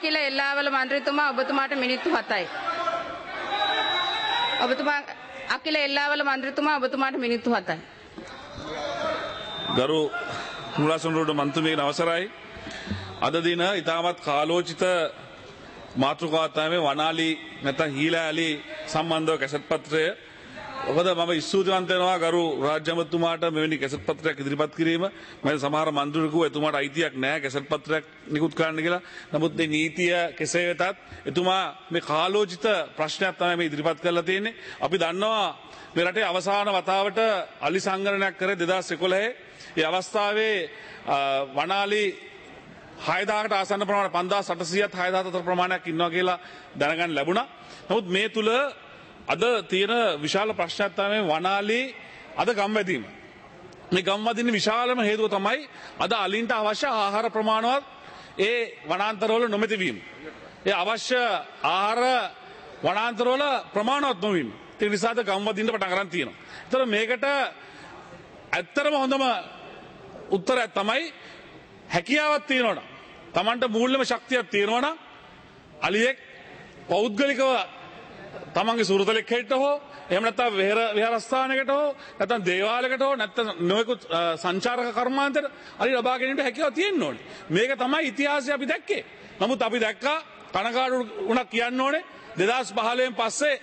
අකිල එල්ලාවල මන්ත්‍රීතුමා ඔබතුමාට මිනිත්තු 7යි. ඔබතුමා අකිල එල්ලාවල මන්ත්‍රීතුමා ඔබතුමාට මිනිත්තු 7යි. ගරු මුලාසුන්රුට මන්ත්‍රීතුමීගේ අවසරයි. අද දින ඉතාමත් කාලෝචිත මාතෘකාවක් තමයි වනාලි නැත්නම් හීලෑලි සම්බන්ධව කැසට් පත්‍රය. ඔබද මම ස්තුතිවන්ත වෙනවා ගරු රාජ්‍ය අමාත්‍යතුමාට මෙවැනි කැසට් පත්‍රයක් ඉදිරිපත් කිරීම. මම සමහර මන්ත්‍රීවරු කිව්වා එතුමාට අයිතියක් නැහැ කැසට් පත්‍රයක් නිකුත් කරන්න කියලා. නමුත් මේ නීතිය කෙසේ වෙතත් එතුමා මේ කාලෝචිත ප්‍රශ්නයක් තමයි මේ ඉදිරිපත් කරලා තියෙන්නේ. අපි දන්නවා මේ රටේ අවසාන වතාවට අලි සංගණනයක් කරේ 2011. ඒ අවස්ථාවේ වනාලි 6000කට ආසන්න ප්‍රමාණයක් 5800ත් 6000 ප්‍රමාණයක් ඉන්නවා කියලා දැනගන්න ලැබුණා. නමුත් මේ තුල අද තියෙන විශාල ප්‍රශ්නයක් තමයි වනාලි අද ගම්වැදීම. මේ ගම්වැදීමේ විශාලම හේතුව තමයි අද අලින්ට අවශ්‍ය ආහාර ප්‍රමාණවත් ඒ වනාන්තරවල නොමැතිවීම. ඒ අවශ්‍ය ආහාර වනාන්තරවල ප්‍රමාණවත් නොවීම. ඒ නිසාද ගම්වැදීන්ට පටන් ගන්න තියෙනවා. ඒතර මේකට ඇත්තටම හොඳම උත්තරය තමයි හැකියාවක් තියෙනවනම් Tamanට මූල්‍යම ශක්තියක් තියෙනවනම් අලියෙක් පෞද්ගලිකව තමන්ගේ සුරතලෙක් හෙට හෝ එහෙම නැත්නම් විහාරස්ථානයකට හෝ නැත්නම් දේවාලයකට හෝ නැත්නම් නොයෙකුත් සංචාරක කර්මාන්තයට අලි ලබා ගැනීමට හැකියාව තියෙන්න ඕනේ. මේක තමයි ඉතිහාසය අපි දැක්කේ. නමුත් අපි දැක්කා කනගාටු වුණා කියන්න ඕනේ 2015න් පස්සේ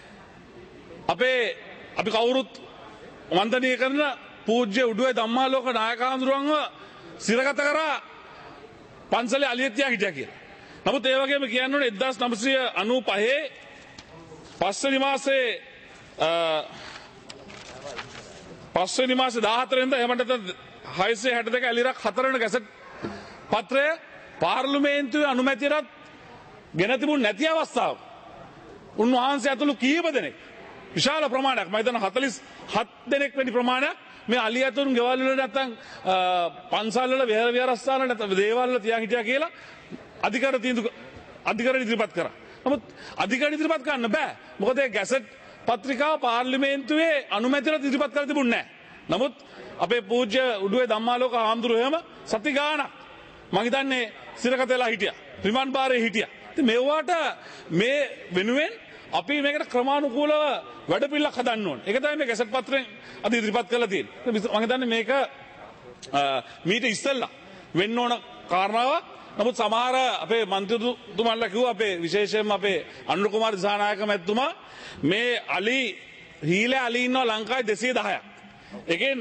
අපි කවුරුත් වන්දනීය කරන පූජ්‍ය උඩුවේ ධම්මාලෝක නායක හඳුරන්ව සිරගත කරා පන්සලේ අලියෙක් තියා හිටියා කියලා. නමුත් ඒ වගේම කියන්න ඕනේ 1995 පස්වෙනි මාසේ 14 වෙනිදා එහෙම නැත්නම් 662 ඇලිරක් 4 වෙනි ගැසට් පත්‍රය පාර්ලිමේන්තුවේ අනුමැතියට ගෙන තිබුණ නැති අවස්ථාවක උන්වහන්සේ ඇතුළු කීප දෙනෙක් විශාල ප්‍රමාණයක් මම හිතන 47 දෙනෙක් වැනි ප්‍රමාණයක් මේ අලි ඇතුන් ගෙවල් වල නැත්නම් පන්සල් වල විහාරස්ථාන නැත්නම් දේවාල වල තියා හිටියා කියලා අධිකරණ ඉදිරිපත් කරා. නමුත් අධිකරණ ඉදිරිපත් කරන්න බෑ. මොකද ඒ ගැසට් පත්‍රිකාව පාර්ලිමේන්තුවේ අනුමැතියට ඉදිරිපත් කරලා තිබුණේ නැහැ. නමුත් අපේ පූජ්‍ය උඩුවේ ධම්මාලෝක හාමුදුරුවෝ එහෙම සති ගාණක් මම හිතන්නේ සිරගත වෙලා හිටියා. රිමාන්ඩ් බාරේ හිටියා. ඉතින් මේවට මේ වෙනුවෙන් අපි මේකට ක්‍රමානුකූලව වැඩපිළිවෙලක් හදන්න ඕනේ. ඒක තමයි මේ ගැසට් පත්‍රයෙන් අද ඉදිරිපත් කරලා තියෙන්නේ. මම හිතන්නේ මේක මීට ඉස්සෙල්ලා වෙන්න ඕන කාරණාවක්. නමුත් සමහර අපේ මන්ත්‍රීතුමන්ලා කිව්වා අපේ විශේෂයෙන්ම අපේ අනුර කුමාර දිසානායක මැතිතුමා මේ අලි අලි ඉන්නවා ලංකාවේ 210ක්. ඒකෙන්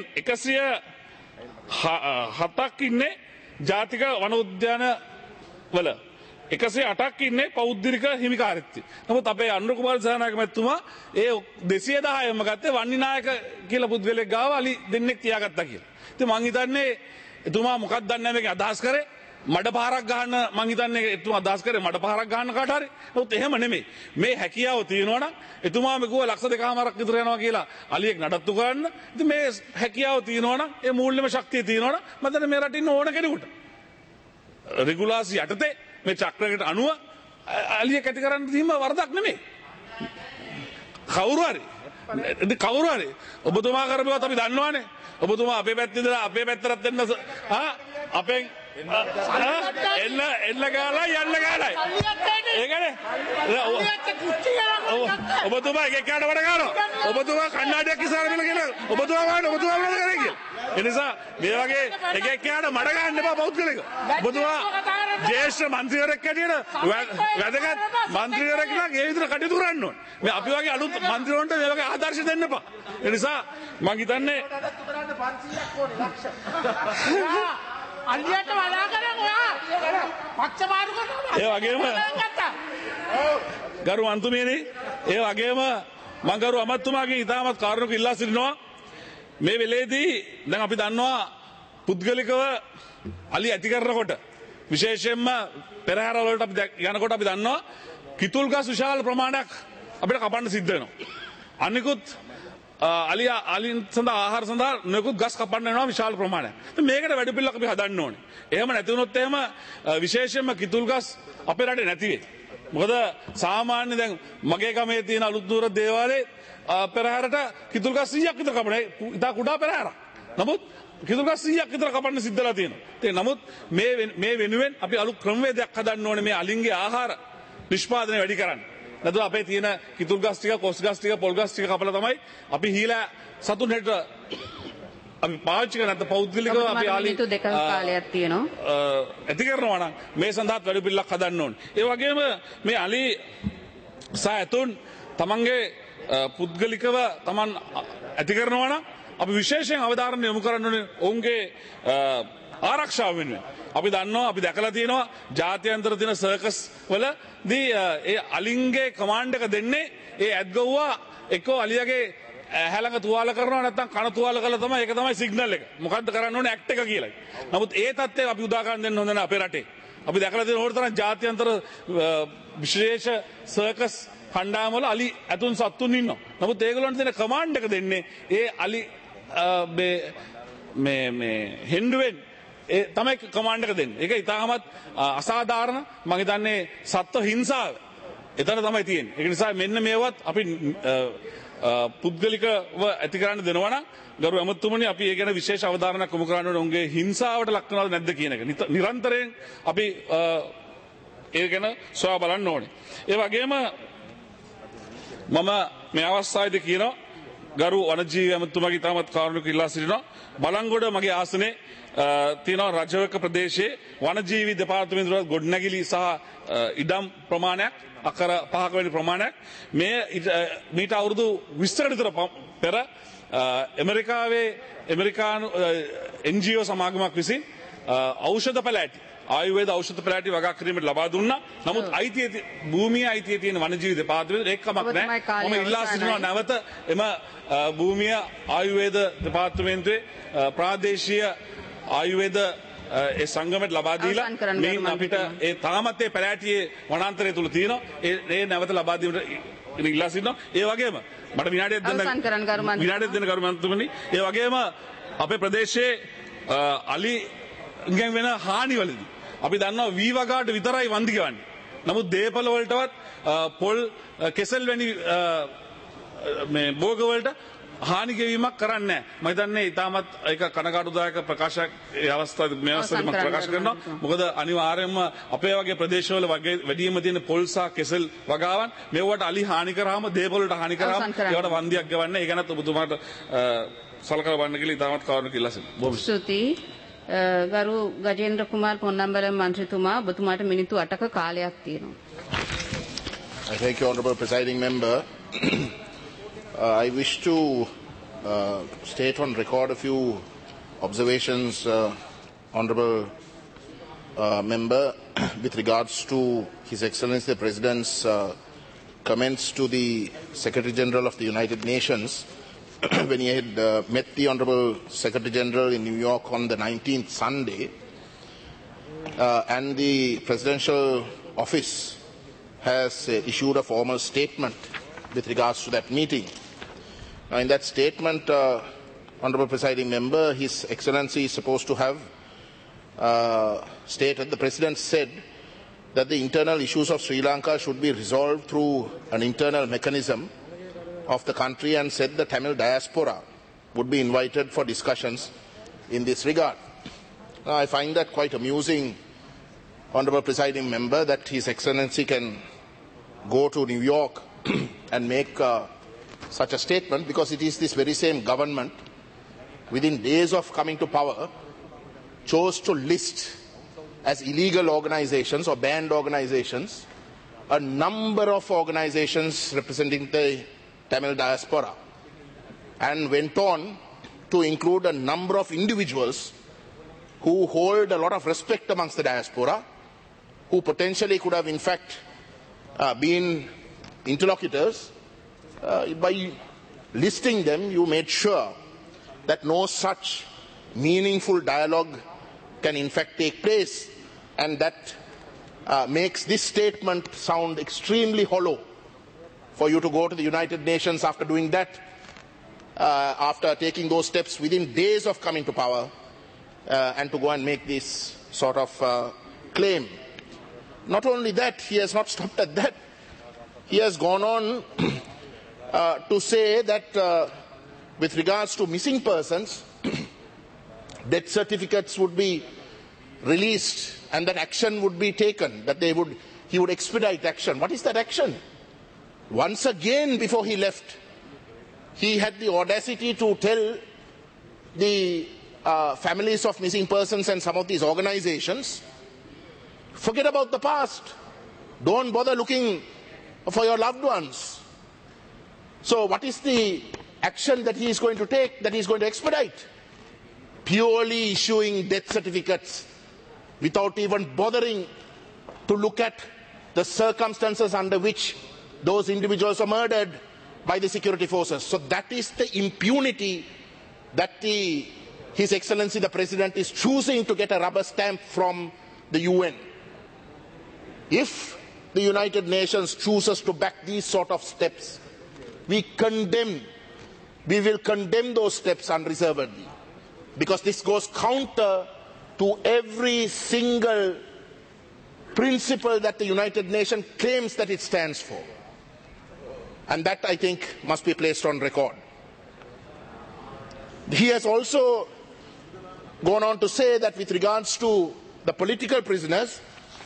107ක් ඉන්නේ ජාතික වන උද්‍යාන වල. 108ක් ඉන්නේ පෞද්ගලික හිමිකාරීත්වය. නමුත් අපේ අනුර කුමාර දිසානායක මැතිතුමා ඒ 210ම ගත්තේ වන්නිනායක කියලා පුද්ගලෙක් ගාව අලි දෙන්නෙක් තියාගත්තා කියලා. ඉතින් මං හිතන්නේ එතුමා මොකක්ද දන්නේ නැහැ මේක අදහස් කරේ. මඩ පහරක් ගන්න මං හිතන්නේ එතුමා අදහස් කරේ මඩ පහරක් ගන්න කාට හරි. නමුත් එහෙම නෙමෙයි. මේ හැකියාව තියෙනවා නම් එතුමා මෙකුව ලක්ෂ 2කමාරක් විතර යනවා කියලා අලියෙක් නඩත්තු ගන්න. ඉතින් මේ හැකියාව තියෙනවා නම් ඒ මූල්‍යම ශක්තිය තියෙනවා නම් මම දන්නේ මේ රටින් ඕන කෙනෙකුට රෙගුලාසි යටතේ මේ චක්‍රයකට අනුව අලියෙක් ඇති කරන්න තීම වරදක් නෙමෙයි. කවුරු හරි ඔබතුමා කරපුවත් අපි දන්නවනේ. ඔබතුමා අපේ පැත්තේ ඉඳලා අපේ පැත්තට දෙන්න අපෙන් එන්න ගාලා යන්න ගාලයි. ඒකනේ. ඔබතුමා එක එක්කකට වඩ ගන්නවා. ඔබතුමා කණ්ණාඩියක් ඉස්සරහ වෙලා කියලා. ඔබතුමා මොනවද කරන්නේ කියලා. ඒ නිසා මේ වගේ එක එක්කකට මඩ ගන්න එපා පෞද්ගලික. ඔබතුමා ජ්‍යෙෂ්ඨ මන්ත්‍රීවරයෙක් හැටියට වැදගත් මන්ත්‍රීවරයෙක් නම් ඒ විදිහට කටයුතු කරන්න ඕනේ. මේ අපි වගේ අලුත් මන්ත්‍රීවරුන්ට මේ වගේ ආදර්ශ දෙන්න එපා. ඒ නිසා මම හිතන්නේ 500ක් ඕනේ ලක්ෂ. අලියට වඩා කරන් ඔයා පක්ෂ මාරු කරනවා. ඒ වගේම ගරු මන්තුමියනි ඒ වගේම මම ගරු අමාත්‍යතුමාගේ ඉතාමත් කාරුණික ඉල්ලා සිටිනවා මේ වෙලේදී දැන් අපි දන්නවා පුද්ගලිකව අලි ඇති කරනකොට විශේෂයෙන්ම පෙරහැර වලට අපි යනකොට අපි දන්නවා කිතුල් ගස් විශාල ප්‍රමාණයක් අපිට කපන්න සිද්ධ වෙනවා. අනිකුත් අලින් සඳහා ආහාර සඳහා නොයෙකුත් ගස් කපන්න වෙනවා විශාල ප්‍රමාණයක්. ඉතින් මේකට වැඩපිළිවෙලක් අපි හදන්න ඕනේ. එහෙම නැති වුණොත් එහෙම විශේෂයෙන්ම කිතුල් ගස් අපේ රටේ නැති වෙයි. මොකද සාමාන්‍ය දැන් මගේ ගමේ තියෙන අලුත් නුවර දේවාලයේ පෙරහැරට කිතුල් ගස් 100ක් විතර කපන ඉතා කුඩා පෙරහැරක්. නමුත් කිතුල්ගස් 100ක් විතර කපන්න සිද්ධලා තියෙනවා. ඒ නමුත් මේ වෙනුවෙන් අපි අලුත් ක්‍රමවේදයක් හදන්න ඕනේ මේ අලින්ගේ ආහාර නිෂ්පාදනය වැඩි කරන්න. නැතුව අපේ තියෙන කිතුල්ගස් ටික, කොස් ගස් ටික, පොල් ගස් ටික කපලා තමයි අපි හීලා සතුන් හෙට අපි පාවිච්චි කරන නැත්නම් පෞද්ගලිකව අපි ආලි දෙකක කාලයක් තියෙනවා. ඇති කරනවා නම් මේ සඳහාත් වැඩ පිළිලක් හදන්න ඕනේ. ඒ වගේම මේ අලි සහ ඇතුන් තමන්ගේ පුද්ගලිකව තමන් ඇති කරනවා නම් අපි විශේෂයෙන් අවධානය යොමු කරන්න ඕනේ ඔවුන්ගේ ආරක්ෂාව වෙනුවෙන්. අපි දන්නවා අපි දැකලා තියෙනවා ජාත්‍යන්තර තියෙන සර්කස් වලදී ඒ අලින්ගේ කමාන්ඩ් එක දෙන්නේ ඒ ඇත්ගොව්වා එක්කෝ අලියාගේ හැලඟ තුවාල කරනවා නැත්නම් කන තුවාල කළා තමයි ඒක තමයි සිග්නල් එක. මොකද්ද කරන්න ඕනේ ඇක්ට් එක කියලා. නමුත් ඒ தත්ත්වය අපි උදාහරණ දෙන්න හොඳ නැහැ අපේ රටේ. අපි දැකලා තියෙන ඕන තරම් ජාත්‍යන්තර විශේෂ සර්කස් කණ්ඩායම් වල අලි ඇතුන් සත්තුන් ඉන්නවා. නමුත් ඒගොල්ලන්ට දෙන කමාන්ඩ් එක දෙන්නේ ඒ අලි මේ හෙන්ඩුවෙන් ඒ තමයි කමාන්ඩ් එක දෙන්නේ. ඒක ඉතාමත් අසාධාරණ මම හිතන්නේ සත්ව හිංසාව එතන තමයි තියෙන්නේ. ඒක නිසා මෙන්න මේවත් අපි පුද්ගලිකව ඇති කරන්න දෙනවා නම් ගරු ඇමතුමනි අපි ඒ ගැන විශේෂ අවධානයක් යොමු කරන්න ඕනේ. උන්ගේ හිංසාවට ලක් වෙනවද නැද්ද කියන එක. නිරන්තරයෙන් අපි ඒ ගැන සොයා බලන්න ඕනේ. ඒ වගේම මම මේ අවස්ථාවේදී කියනවා ගරු වනජීවි ඇමතුමාගේ ඉතාමත් කාරුණික ඉල්ලා සිටිනවා බලංගොඩ මගේ ආසනේ තියෙනවා රජවක ප්‍රදේශයේ වනජීවි දෙපාර්තමේන්තුවේ ගොඩනැගිලි සහ ඉඩම් ප්‍රමාණයක් අකර 5ක වැනි ප්‍රමාණයක් මේ මීට අවුරුදු 20කට විතර පෙර ඇමරිකානු NGO සමාගමක් විසින් ඖෂධ පැලෑටි ආයුර්වේද ඖෂධ පැලෑටි වගා කිරීමට ලබා දුන්නා. නමුත් භූමියේ අයිතිය තියෙන වනජීවි දෙපාර්තමේන්තුවේ ඒකමක් නැහැ. මම ඉල්ලා සිටිනවා නැවත එම භූමිය ආයුර්වේද දෙපාර්තමේන්තුවේ ප්‍රාදේශීය ආයුර්වේද ඒ සංගමයට ලබා දීලා මේ අපිට ඒ තාමත් ඒ පැලෑටියේ වනාන්තරය තුල තියෙනවා. ඒ නැවත ලබා දීමට ඉල්ලා සිටිනවා. ඒ වගේම මට විනාඩියක් දෙන්න ගරු මන්ත්‍රීතුමනි. ඒ වගේම අපේ ප්‍රදේශයේ අලි ගෙන් වෙන හානිවලදී අපි දන්නවා වී වගාට විතරයි වන්දි ගෙවන්නේ. නමුත් දේපල වලටවත් පොල් කෙසෙල් වැනි මේ භෝග වලට හානි ගෙවීමක් කරන්නේ නැහැ. මම හිතන්නේ ඊටමත් ඒක කනගාටුදායක ප්‍රකාශයක් ඒ අවස්ථාවේ මේ අවස්ථාවේ මම ප්‍රකාශ කරනවා. මොකද අනිවාර්යයෙන්ම අපේ වගේ ප්‍රදේශවල වැඩිම තියෙන පොල් සහ කෙසෙල් වගාවන් මේවට අලි හානි කරාම දේපල වලට හානි කරාම ඒවට වන්දියක් ගෙවන්නේ. ඒ ගැනත් ඔබතුමාට සලකලා බලන්න කියලා ඊටමත් කාරණා කියලා සිටිනවා. බොහොම ස්තුතියි. ගරු ගජේන්ද්‍ර කුමාර් පොන්නම්බලම් මන්ත්‍රීතුමා ඔබතුමාට මිනිත්තු 8ක කාලයක් තියෙනවා. I thank you, Honourable Presiding Member. I wish to state on record a few observations, Honourable Member, with regards to His Excellency the President's comments to the Secretary General of the United Nations when he had met the Honourable Secretary General in New York on the 19th Sunday, and the Presidential Office has issued a formal statement with regards to that meeting. Now, in that statement, Honourable Presiding Member, His Excellency is supposed to have stated, the President said that the internal issues of Sri Lanka should be resolved through an internal mechanism of the country, and said the Tamil diaspora would be invited for discussions in this regard. Now, I find that quite amusing, Honourable Presiding Member, that His Excellency can go to New York and make such a statement, because it is this very same government, within days of coming to power, chose to list as illegal organizations or banned organizations a number of organizations representing the Tamil diaspora, and went on to include a number of individuals who hold a lot of respect amongst the diaspora, who potentially could have in fact been interlocutors. By listing them, you made sure that no such meaningful dialogue can in fact take place, and that makes this statement sound extremely hollow. For you to go to the United Nations after doing that, after taking those steps within days of coming to power, and to go and make this sort of claim. Not only that, he has not stopped at that. He has gone on to say that with regards to missing persons, death certificates would be released and that action would be taken, that he would expedite action. What is that action? Once again, before he left, he had the audacity to tell the families of missing persons and some of these organizations, forget about the past. Don't bother looking for your loved ones. So what is the action that he is going to take, that he is going to expedite? Purely issuing death certificates without even bothering to look at the circumstances under which those individuals are murdered by the security forces. So that is the impunity that His Excellency the President is choosing to get a rubber stamp from the UN. If the United Nations chooses to back these sort of steps, we will condemn those steps unreservedly, because this goes counter to every single principle that the United Nations claims that it stands for. And that, I think, must be placed on record. He has also gone on to say that with regards to the political prisoners,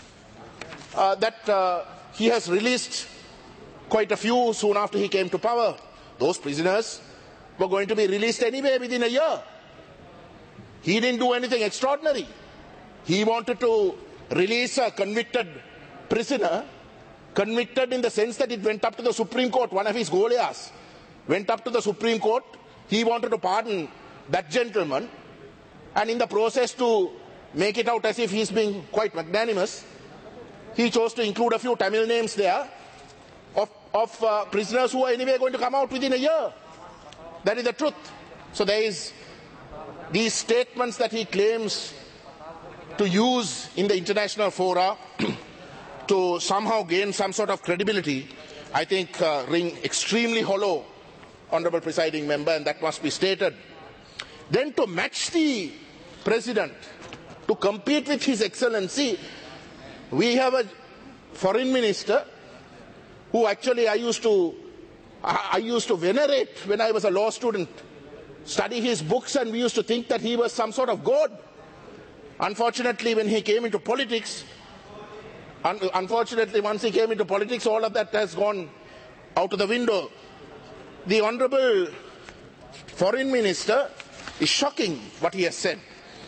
that he has released quite a few soon after he came to power. Those prisoners were going to be released anyway within a year. He didn't do anything extraordinary. He wanted to release a convicted prisoner, convicted in the sense that it went up to the Supreme Court. One of his Goliaths went up to the Supreme Court. He wanted to pardon that gentleman, and in the process to make it out as if he's being quite magnanimous, he chose to include a few Tamil names there of prisoners who are anyway going to come out within a year. That is the truth. So there is these statements that he claims to use in the international fora to somehow gain some sort of credibility, I think ring extremely hollow, Honourable Presiding Member, and that must be stated. Then to match the President, to compete with His Excellency, we have a Foreign Minister who actually I used to venerate when I was a law student, study his books, and we used to think that he was some sort of god. Unfortunately, when he came into politics, once he came into politics, all of that has gone out of the window. The Honourable Foreign Minister is shocking what he has said.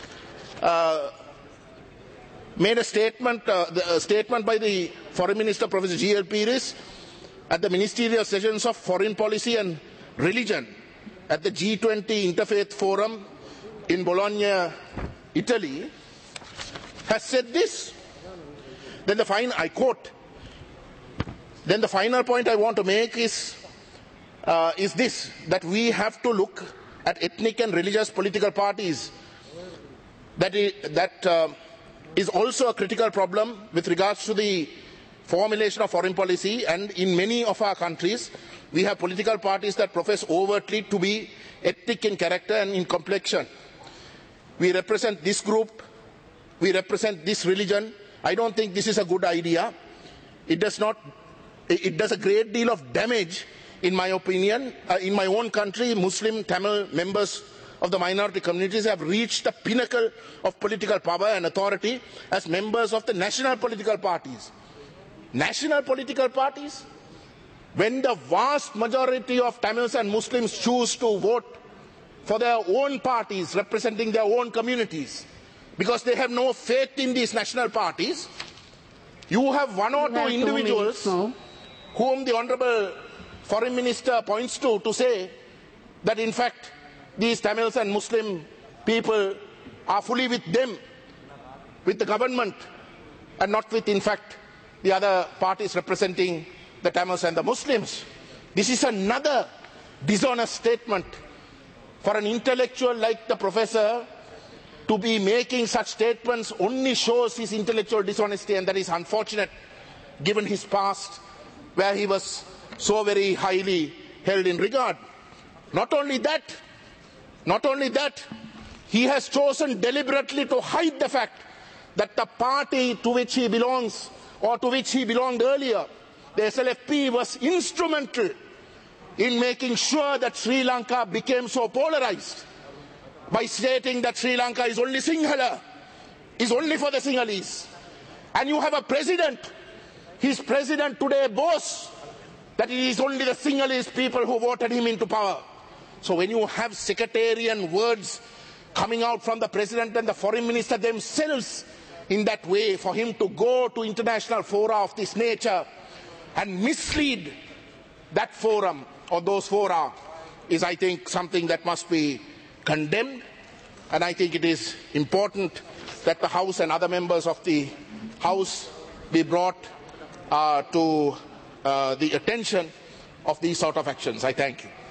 Made a statement by the Foreign Minister, Professor G.L. Pires, at the ministerial sessions of foreign policy and religion at the G20 Interfaith Forum in Bologna, Italy, has said this. Then I quote, then the final point I want to make is this, that we have to look at ethnic and religious political parties. That is also a critical problem with regards to the formulation of foreign policy, and in many of our countries we have political parties that profess overtly to be ethnic in character and in complexion. We represent this group, we represent this religion. I don't think this is a good idea. It does a great deal of damage, in my opinion. In my own country, Muslim Tamil members of the minority communities have reached the pinnacle of political power and authority as members of the national political parties. National political parties? When the vast majority of Tamils and Muslims choose to vote for their own parties representing their own communities, because they have no faith in these national parties, you have one or two individuals whom the Honourable Foreign Minister points to say that in fact these Tamils and Muslim people are fully with them, with the government, and not with, in fact, the other parties representing the Tamils and the Muslims. This is another dishonest statement. For an intellectual like the professor to be making such statements only shows his intellectual dishonesty, and that is unfortunate given his past, where he was so very highly held in regard. Not only that, he has chosen deliberately to hide the fact that the party to which he belongs, or to which he belonged earlier, the SLFP, was instrumental in making sure that Sri Lanka became so polarized. by stating that Sri Lanka is only Sinhala, is only for the Sinhalese. And you have a president, his president today boasts that it is only the Sinhalese people who voted him into power. So when you have sectarian words coming out from the president and the foreign minister themselves in that way, for him to go to international fora of this nature and mislead that forum or those fora is, I think, something that must be condemned. And I think it is important that the House and other members of the House be brought to the attention of these sort of actions. I thank you.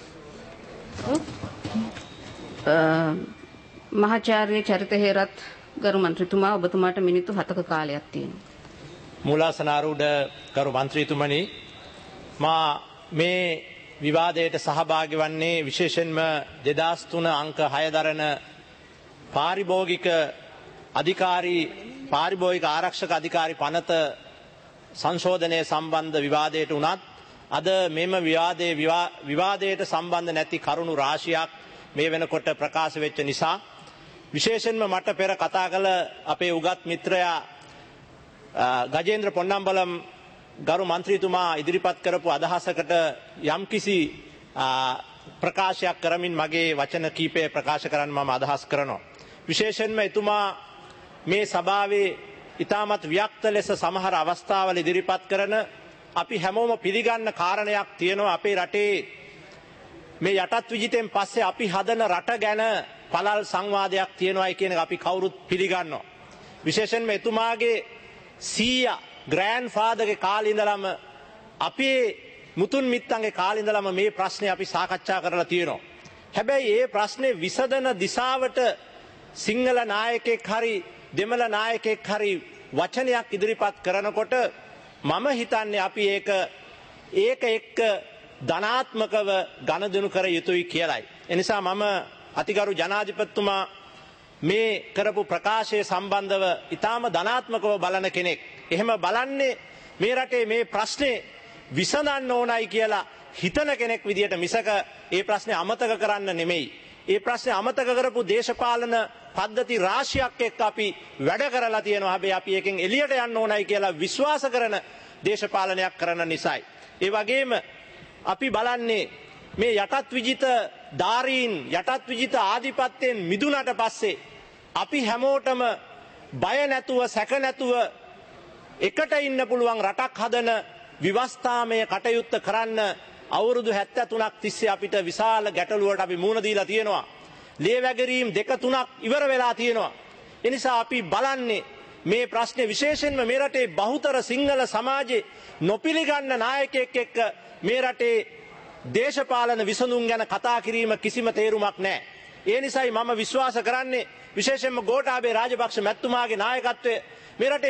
මහාචාර්ය චරිත හේරත් ගරු මන්ත්‍රීතුමා ඔබතුමාට මිනිත්තු 7ක කාලයක් තියෙනවා. මූලාසනාරූඪ ගරු මන්ත්‍රීතුමනි, මා මේ විවාදයට සහභාගී වන්නේ විශේෂයෙන්ම 2003 අංක 6 දරන පාරිභෝගික ආරක්ෂක අධිකාරී පනත සංශෝධනය සම්බන්ධ විවාදයට උනත් අද මෙම විවාදයට සම්බන්ධ නැති කරුණු රාශියක් මේ වෙනකොට ප්‍රකාශ වෙච්ච නිසා විශේෂයෙන්ම මට පෙර කතා කළ අපේ උගත් මිත්‍රයා ගජේන්ද්‍ර පොන්නම්බලම් ගරු මන්ත්‍රීතුමා ඉදිරිපත් කරපු අදහසකට යම්කිසි ප්‍රකාශයක් කරමින් මගේ වචන කීපය ප්‍රකාශ කරන්න මම අදහස් කරනවා. විශේෂයෙන්ම එතුමා මේ සභාවේ ඉතාමත් ව්‍යක්ත ලෙස සමහර අවස්ථාවල ඉදිරිපත් කරන අපි හැමෝම පිළිගන්න කාරණයක් තියෙනවා. අපේ රටේ මේ යටත් විජිතෙන් පස්සේ අපි හදන රට ගැන පළල් සංවාදයක් තියෙනවායි කියන එක අපි කවුරුත් පිළිගන්නවා. විශේෂයෙන්ම එතුමාගේ සීයා ග්‍රෑන්ඩ් ෆාදර්ගේ කාලේ ඉඳලම අපේ මුතුන් මිත්තන්ගේ කාලේ ඉඳලම මේ ප්‍රශ්නේ අපි සාකච්ඡා කරලා තියෙනවා. හැබැයි මේ ප්‍රශ්නේ විසඳන දිශාවට සිංහල නායකයෙක් හරි දෙමළ නායකයෙක් හරි වචනයක් ඉදිරිපත් කරනකොට මම හිතන්නේ අපි ඒක එක්ක ධනාත්මකව ගණදෙනු කර යුතුයි කියලයි. එනිසා මම අතිගරු ජනාධිපතිතුමා මේ කරපු ප්‍රකාශය සම්බන්ධව ඊටාම ධනාත්මකව බලන කෙනෙක්. එහෙම බලන්නේ මේ රටේ මේ ප්‍රශ්නේ විසඳන්න ඕනයි කියලා හිතන කෙනෙක් විදියට මිසක ඒ ප්‍රශ්නේ අමතක කරන්න නෙමෙයි. ඒ ප්‍රශ්නේ අමතක කරපු දේශපාලන පද්ධති රාශියක් එක්ක අපි වැඩ කරලා තියෙනවා. හැබැයි අපි එකෙන් එළියට යන්න ඕනයි කියලා විශ්වාස කරන දේශපාලනයක් කරන නිසායි. ඒ වගේම අපි බලන්නේ මේ යටත් විජිත ධාරීන් යටත් විජිත ආධිපත්‍යයෙන් මිදුණට පස්සේ අපි හැමෝටම බය නැතුව සැක නැතුව එකට ඉන්න පුළුවන් රටක් හදන විවස්ථාමය කටයුත්ත කරන්න අවුරුදු 73ක් තිස්සේ අපිට විශාල ගැටලුවකට අපි මුහුණ දීලා තියෙනවා. ලේවැගරීම් 2-3ක් ඉවර වෙලා තියෙනවා. ඒ නිසා අපි බලන්නේ මේ ප්‍රශ්නේ විශේෂයෙන්ම මේ රටේ බහුතර සිංහල සමාජයේ නොපිළිගන්න නායකයෙක් එක්ක මේ රටේ දේශපාලන විසඳුම් ගැන කතා කිරීම කිසිම තේරුමක් නැහැ. ඒ නිසායි මම විශ්වාස කරන්නේ විශේෂයෙන්ම ගෝඨාභය රාජපක්ෂ මැතිතුමාගේ නායකත්වයේ මේ රටේ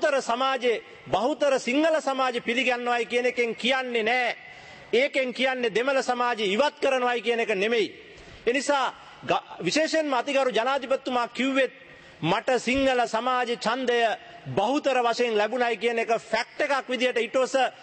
බහුතර සිංහල සමාජය පිළිගන්නවයි කියන එකෙන් කියන්නේ නැහැ. ඒකෙන් කියන්නේ දෙමළ සමාජය ඉවත් කරනවයි කියන එක නෙමෙයි. ඒ නිසා විශේෂයෙන්ම අතිගරු ජනාධිපතිතුමා කිව්වෙත් මට සිංහල සමාජයේ ඡන්දය බහුතර වශයෙන් ලැබුණයි කියන එක ෆැක්ට් එකක් විදියට it was a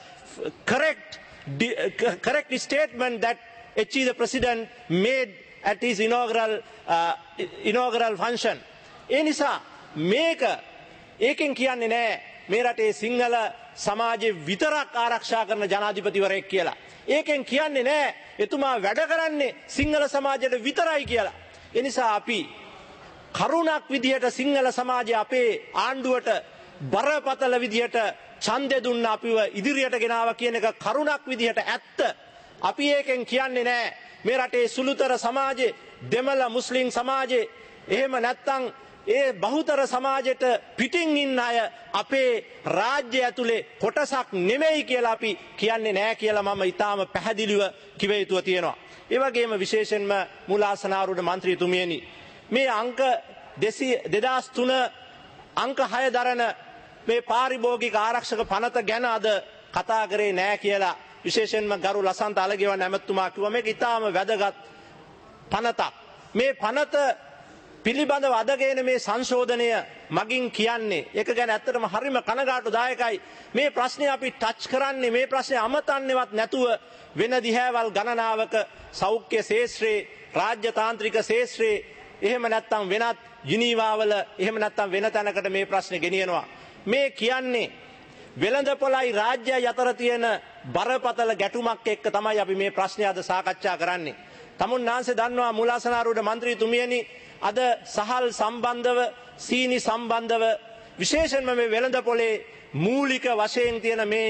correct statement that HE the president made at his inaugural function. ඒ නිසා ඒකෙන් කියන්නේ නැහැ මේ රටේ සිංහල සමාජයේ විතරක් ආරක්ෂා කරන ජනාධිපතිවරයෙක් කියලා. ඒකෙන් කියන්නේ නැහැ එතුමා වැඩ කරන්නේ සිංහල සමාජයට විතරයි කියලා. ඒ නිසා අපි කරුණක් විදියට සිංහල සමාජය අපේ ආණ්ඩුවට බරපතල විදියට ඡන්දය දුන්න අපිව ඉදිරියට ගෙනාවා කියන එක කරුණක් විදියට ඇත්ත. අපි ඒකෙන් කියන්නේ නැහැ මේ රටේ සුළුතර සමාජයේ දෙමළ මුස්ලිම් සමාජයේ එහෙම නැත්නම් ඒ බහුතර සමාජයට පිටින් ඉන්න අය අපේ රාජ්‍ය ඇතුලේ කොටසක් නෙමෙයි කියලා අපි කියන්නේ නැහැ කියලා මම ඊටාම පැහැදිලිව කිව යුතුව තියෙනවා. ඒ වගේම විශේෂයෙන්ම මූලාසනාරූඪ මන්ත්‍රීතුමියනි මේ අංක 2003 අංක 6 දරන මේ පාරිභෝගික ආරක්ෂක පනත ගැන අද කතා කරේ නැහැ කියලා විශේෂයෙන්ම ගරු ලසන්ත අලගියවන්න ඇමතුමා කිව්වා. මේක ඊටාම වැදගත් පනතක්. මේ පනත පිළිබඳව අදගෙන මේ සංශෝධනය මගින් කියන්නේ ඒක ගැන ඇත්තටම හරිම කනගාටුදායකයි. මේ ප්‍රශ්නේ අපි ටච් කරන්නේ මේ ප්‍රශ්නේ අමතන්නේවත් නැතුව වෙන දිහාවල් ගණනාවක සෞඛ්‍ය ශාස්ත්‍රයේ රාජ්‍ය තාන්ත්‍රික ශාස්ත්‍රයේ එහෙම නැත්නම් වෙනත් ජිනීවාවල එහෙම නැත්නම් වෙන තැනකට මේ ප්‍රශ්නේ ගෙනියනවා. මේ කියන්නේ වෙළඳපොළයි රාජ්‍යය අතර තියෙන බරපතල ගැටුමක් එක්ක තමයි අපි මේ ප්‍රශ්නේ අද සාකච්ඡා කරන්නේ. තමුන්නාන්සේ දන්නවා මූලාසනාරූඪ මන්ත්‍රීතුමියනි අද සහල් සම්බන්ධව සීනි සම්බන්ධව විශේෂයෙන්ම මේ වෙළඳපොලේ මූලික වශයෙන් තියෙන මේ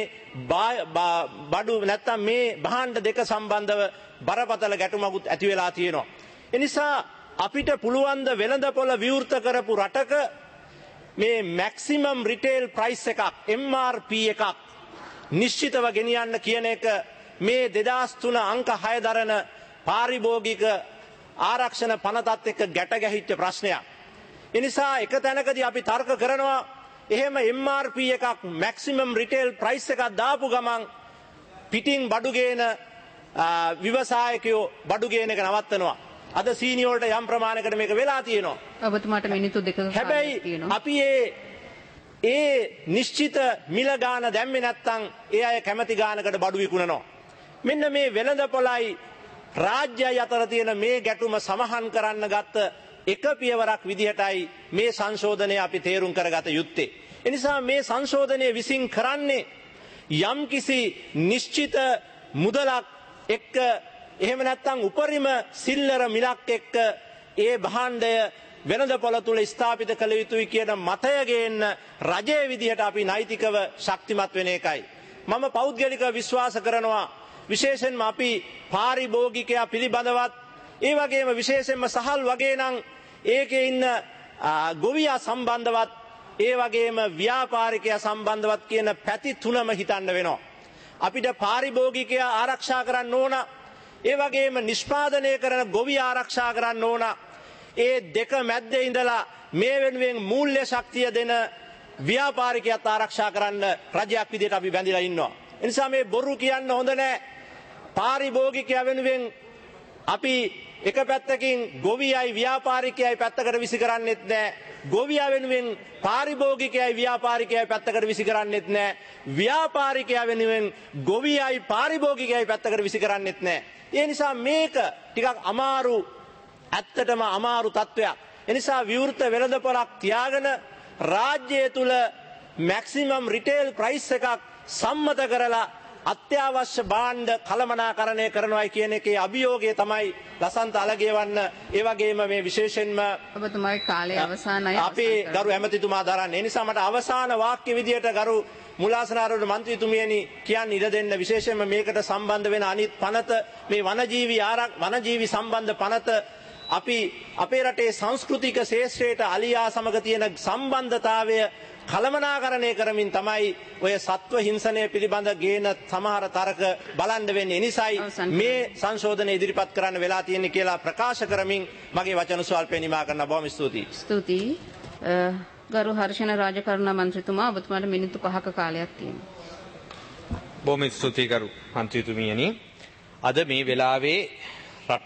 බඩු නැත්තම් මේ භාණ්ඩ දෙක සම්බන්ධව බරපතල ගැටුමකුත් ඇති වෙලා තියෙනවා. ඒ නිසා අපිට පුළුවන් ද වෙළඳපොළ විවෘත කරපු රටක මේ මැක්සිමම් රිටේල් ප්‍රයිස් එකක් MRP එකක් නිශ්චිතව ගෙනියන්න කියන එක මේ 2003 අංක 6 දරන පාරිභෝගික ආරක්ෂණ පනතත් එක්ක ගැට ගැහිච්ච ප්‍රශ්නයක්. ඒ නිසා එක තැනකදී අපි තර්ක කරනවා එහෙම MRP එකක් මැක්සිමම් රිටේල් ප්‍රයිස් එකක් දාපු ගමන් පිටින් බඩු ගේන ව්‍යවසායකයෝ බඩු ගේන එක නවත්තනවා. අද සීනි වලට යම් ප්‍රමාණයකට මේක වෙලා තියෙනවා. ඔබතුමාට මිනිත්තු දෙකක කාලයක් තියෙනවා. හැබැයි අපි ඒ නිශ්චිත මිල ගාන දැම්මේ නැත්තම් ඒ අය කැමැති ගානකට බඩු විකුණනවා. මෙන්න මේ වෙළඳපොළයි රාජ්‍යය අතර තියෙන මේ ගැටුම සමහන් කරන්න ගත්ත එක පියවරක් විදිහටයි මේ සංශෝධනය අපි තේරුම් කරගත යුත්තේ. එනිසා මේ සංශෝධනය විසින් කරන්නේ යම්කිසි නිශ්චිත මුදලක් එක්ක එහෙම නැත්නම් උපරිම සිල්ලර මිලක් එක්ක ඒ භාණ්ඩය වෙළඳපොළ තුල ස්ථාපිත කළ යුතුයි කියන මතය ගේන්න රජයේ විදිහට අපි නෛතිකව ශක්තිමත් වෙන එකයි. මම පෞද්ගලිකව විශ්වාස කරනවා විශේෂයෙන්ම අපි පාරිභෝගිකයා පිළිබඳවත් ඒ වගේම විශේෂයෙන්ම සහල් වගේ නම් ඒකේ ඉන්න ගොවියා සම්බන්ධවත් ඒ වගේම ව්‍යාපාරිකයා සම්බන්ධවත් කියන පැති තුනම හිතන්න වෙනවා. අපිට පාරිභෝගිකයා ආරක්ෂා කරන්න ඕන, ඒ වගේම නිෂ්පාදනය කරන ගොවියා ආරක්ෂා කරන්න ඕන. ඒ දෙක මැද්දේ ඉඳලා මේ වෙනුවෙන් මූල්‍ය ශක්තිය දෙන ව්‍යාපාරිකයාත් ආරක්ෂා කරන්න රජයක් විදිහට අපි බැඳිලා ඉන්නවා. ඒ නිසා මේ බොරු කියන්න හොඳ නැහැ. පාරිභෝගිකයා වෙනුවෙන් අපි එක පැත්තකින් ගොවියයි ව්‍යාපාරිකයයි පැත්තකට විසි කරන්නෙත් නැහැ. ගොවියා වෙනුවෙන් පාරිභෝගිකයයි ව්‍යාපාරිකයයි පැත්තකට විසි කරන්නෙත් නැහැ. ව්‍යාපාරිකයා වෙනුවෙන් ගොවියයි පාරිභෝගිකයයි පැත්තකට විසි කරන්නෙත් නැහැ. ඒ නිසා මේක ටිකක් අමාරු, ඇත්තටම අමාරු තත්වයක්. ඒ නිසා විවෘත වෙළඳපොළක් තියාගෙන රාජ්‍යය තුල මැක්සිමම් රිටේල් ප්‍රයිස් එකක් සම්මත කරලා අත්‍යවශ්‍ය භාණ්ඩ කළමනාකරණය කරනවායි කියන එකේ අභියෝගය තමයි ලසන්ත අලගේවන්න. ඒ වගේම මේ විශේෂයෙන්ම ඔබතුමාගේ කාලය අවසానයි. අපේ ගරු ඇමතිතුමා දරන්නේ. ඒ නිසා මට අවසාන වාක්‍ය විදියට ගරු මුලාසනාරූඪ මන්ත්‍රීතුමියනි කියන්න ඉඩ දෙන්න. විශේෂයෙන්ම මේකට සම්බන්ධ වෙන අනිත් පනත මේ වනජීවි සම්බන්ධ පනත අපි අපේ රටේ සංස්කෘතික ශේෂ්ත්‍රයට අලියා සමග තියෙන සම්බන්ධතාවය කළමනාකරණය කරමින් තමයි ඔය සත්ව හිංසනය පිළිබඳ ගේන සමහර තර්ක බලන්න වෙන්නේ. එනිසායි මේ සංශෝධනය ඉදිරිපත් කරන්න වෙලා තියෙන්නේ කියලා ප්‍රකාශ කරමින් මගේ වචන ස්වල්පේ නිමා කරන්න. බොහොම ස්තුතියි. ස්තුතියි. ගරු හර්ෂණ රාජකරුණා මන්ත්‍රීතුමා, ඔබතුමාට මිනිත්තු 5ක කාලයක් තියෙනවා. බොහොම ස්තුතියි ගරු මන්ත්‍රීතුමියනි. අද මේ වෙලාවේ රට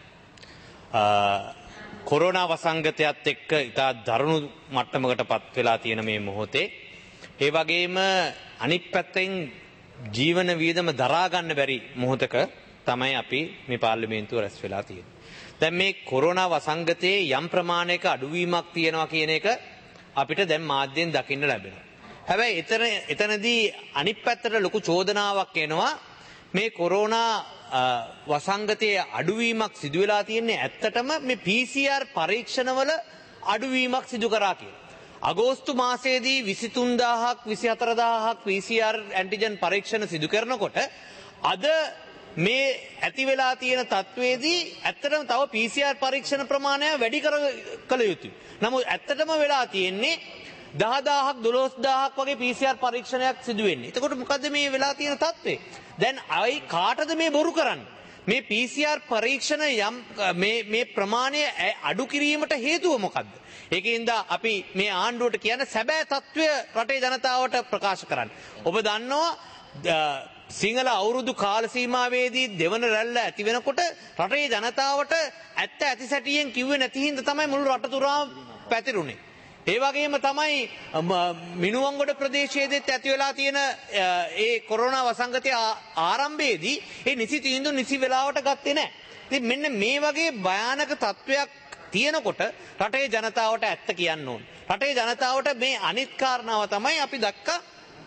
කොරෝනා වසංගතයත් එක්ක ඉතා දරුණු මට්ටමකට පත් වෙලා තියෙන මේ මොහොතේ ඒ වගේම අනිත් පැත්තෙන් ජීවන වියදම දරා ගන්න බැරි මොහොතක තමයි අපි මේ පාර්ලිමේන්තුව රැස් වෙලා තියෙන්නේ. දැන් මේ කොරෝනා වසංගතයේ යම් ප්‍රමාණයක අඩුවීමක් තියෙනවා කියන එක අපිට දැන් මාධ්‍යෙන් දකින්න ලැබෙනවා. හැබැයි එතනදී අනිත් පැත්තට ලොකු චෝදනාවක් එනවා මේ කොරෝනා වසංගතයේ අඩුවීමක් සිදු වෙලා තියෙන්නේ ඇත්තටම මේ PCR පරීක්ෂණවල අඩුවීමක් සිදු කරා කියලා. අගෝස්තු මාසයේදී 23000ක් 24000ක් PCR ඇන්ටිජන් පරීක්ෂණ සිදු කරනකොට අද මේ ඇති වෙලා තියෙන තත්වයේදී ඇත්තටම තව PCR පරීක්ෂණ ප්‍රමාණය වැඩි කළ යුතුයි. නමුත් ඇත්තටම වෙලා තියෙන්නේ 10000ක් 12000ක් වගේ PCR පරීක්ෂණයක් සිදු වෙන්නේ. එතකොට මොකද්ද මේ වෙලා තියෙන තත්ත්වය? දැන් අයි කාටද මේ බොරු කරන්නේ? මේ PCR පරීක්ෂණ යම් මේ ප්‍රමාණය අඩු කිරීමට හේතුව මොකද්ද? ඒකින්ද අපි මේ ආණ්ඩුවට කියන සැබෑ තත්ත්වය රටේ ජනතාවට ප්‍රකාශ කරන්න. ඔබ දන්නවා සිංහල අවුරුදු කාල සීමාවේදී දෙවන රැල්ල ඇති වෙනකොට රටේ ජනතාවට ඇත්ත ඇති සැටියෙන් කිව්වේ නැති හින්දා තමයි මුළු රට තුරාම පැතිරුණේ. ඒ වගේම තමයි මිනුවන්ගොඩ ප්‍රදේශයේදීත් ඇති වෙලා තියෙන ඒ කොරෝනා වසංගතයේ ආරම්භයේදී ඒ නිසි තීන්දුව නිසි වෙලාවට ගත්තේ නැහැ. ඉතින් මෙන්න මේ වගේ භයානක තත්වයක් තියෙනකොට රටේ ජනතාවට ඇත්ත කියන්න ඕන. රටේ ජනතාවට මේ අනිත් කාරණාව තමයි අපි දැක්කා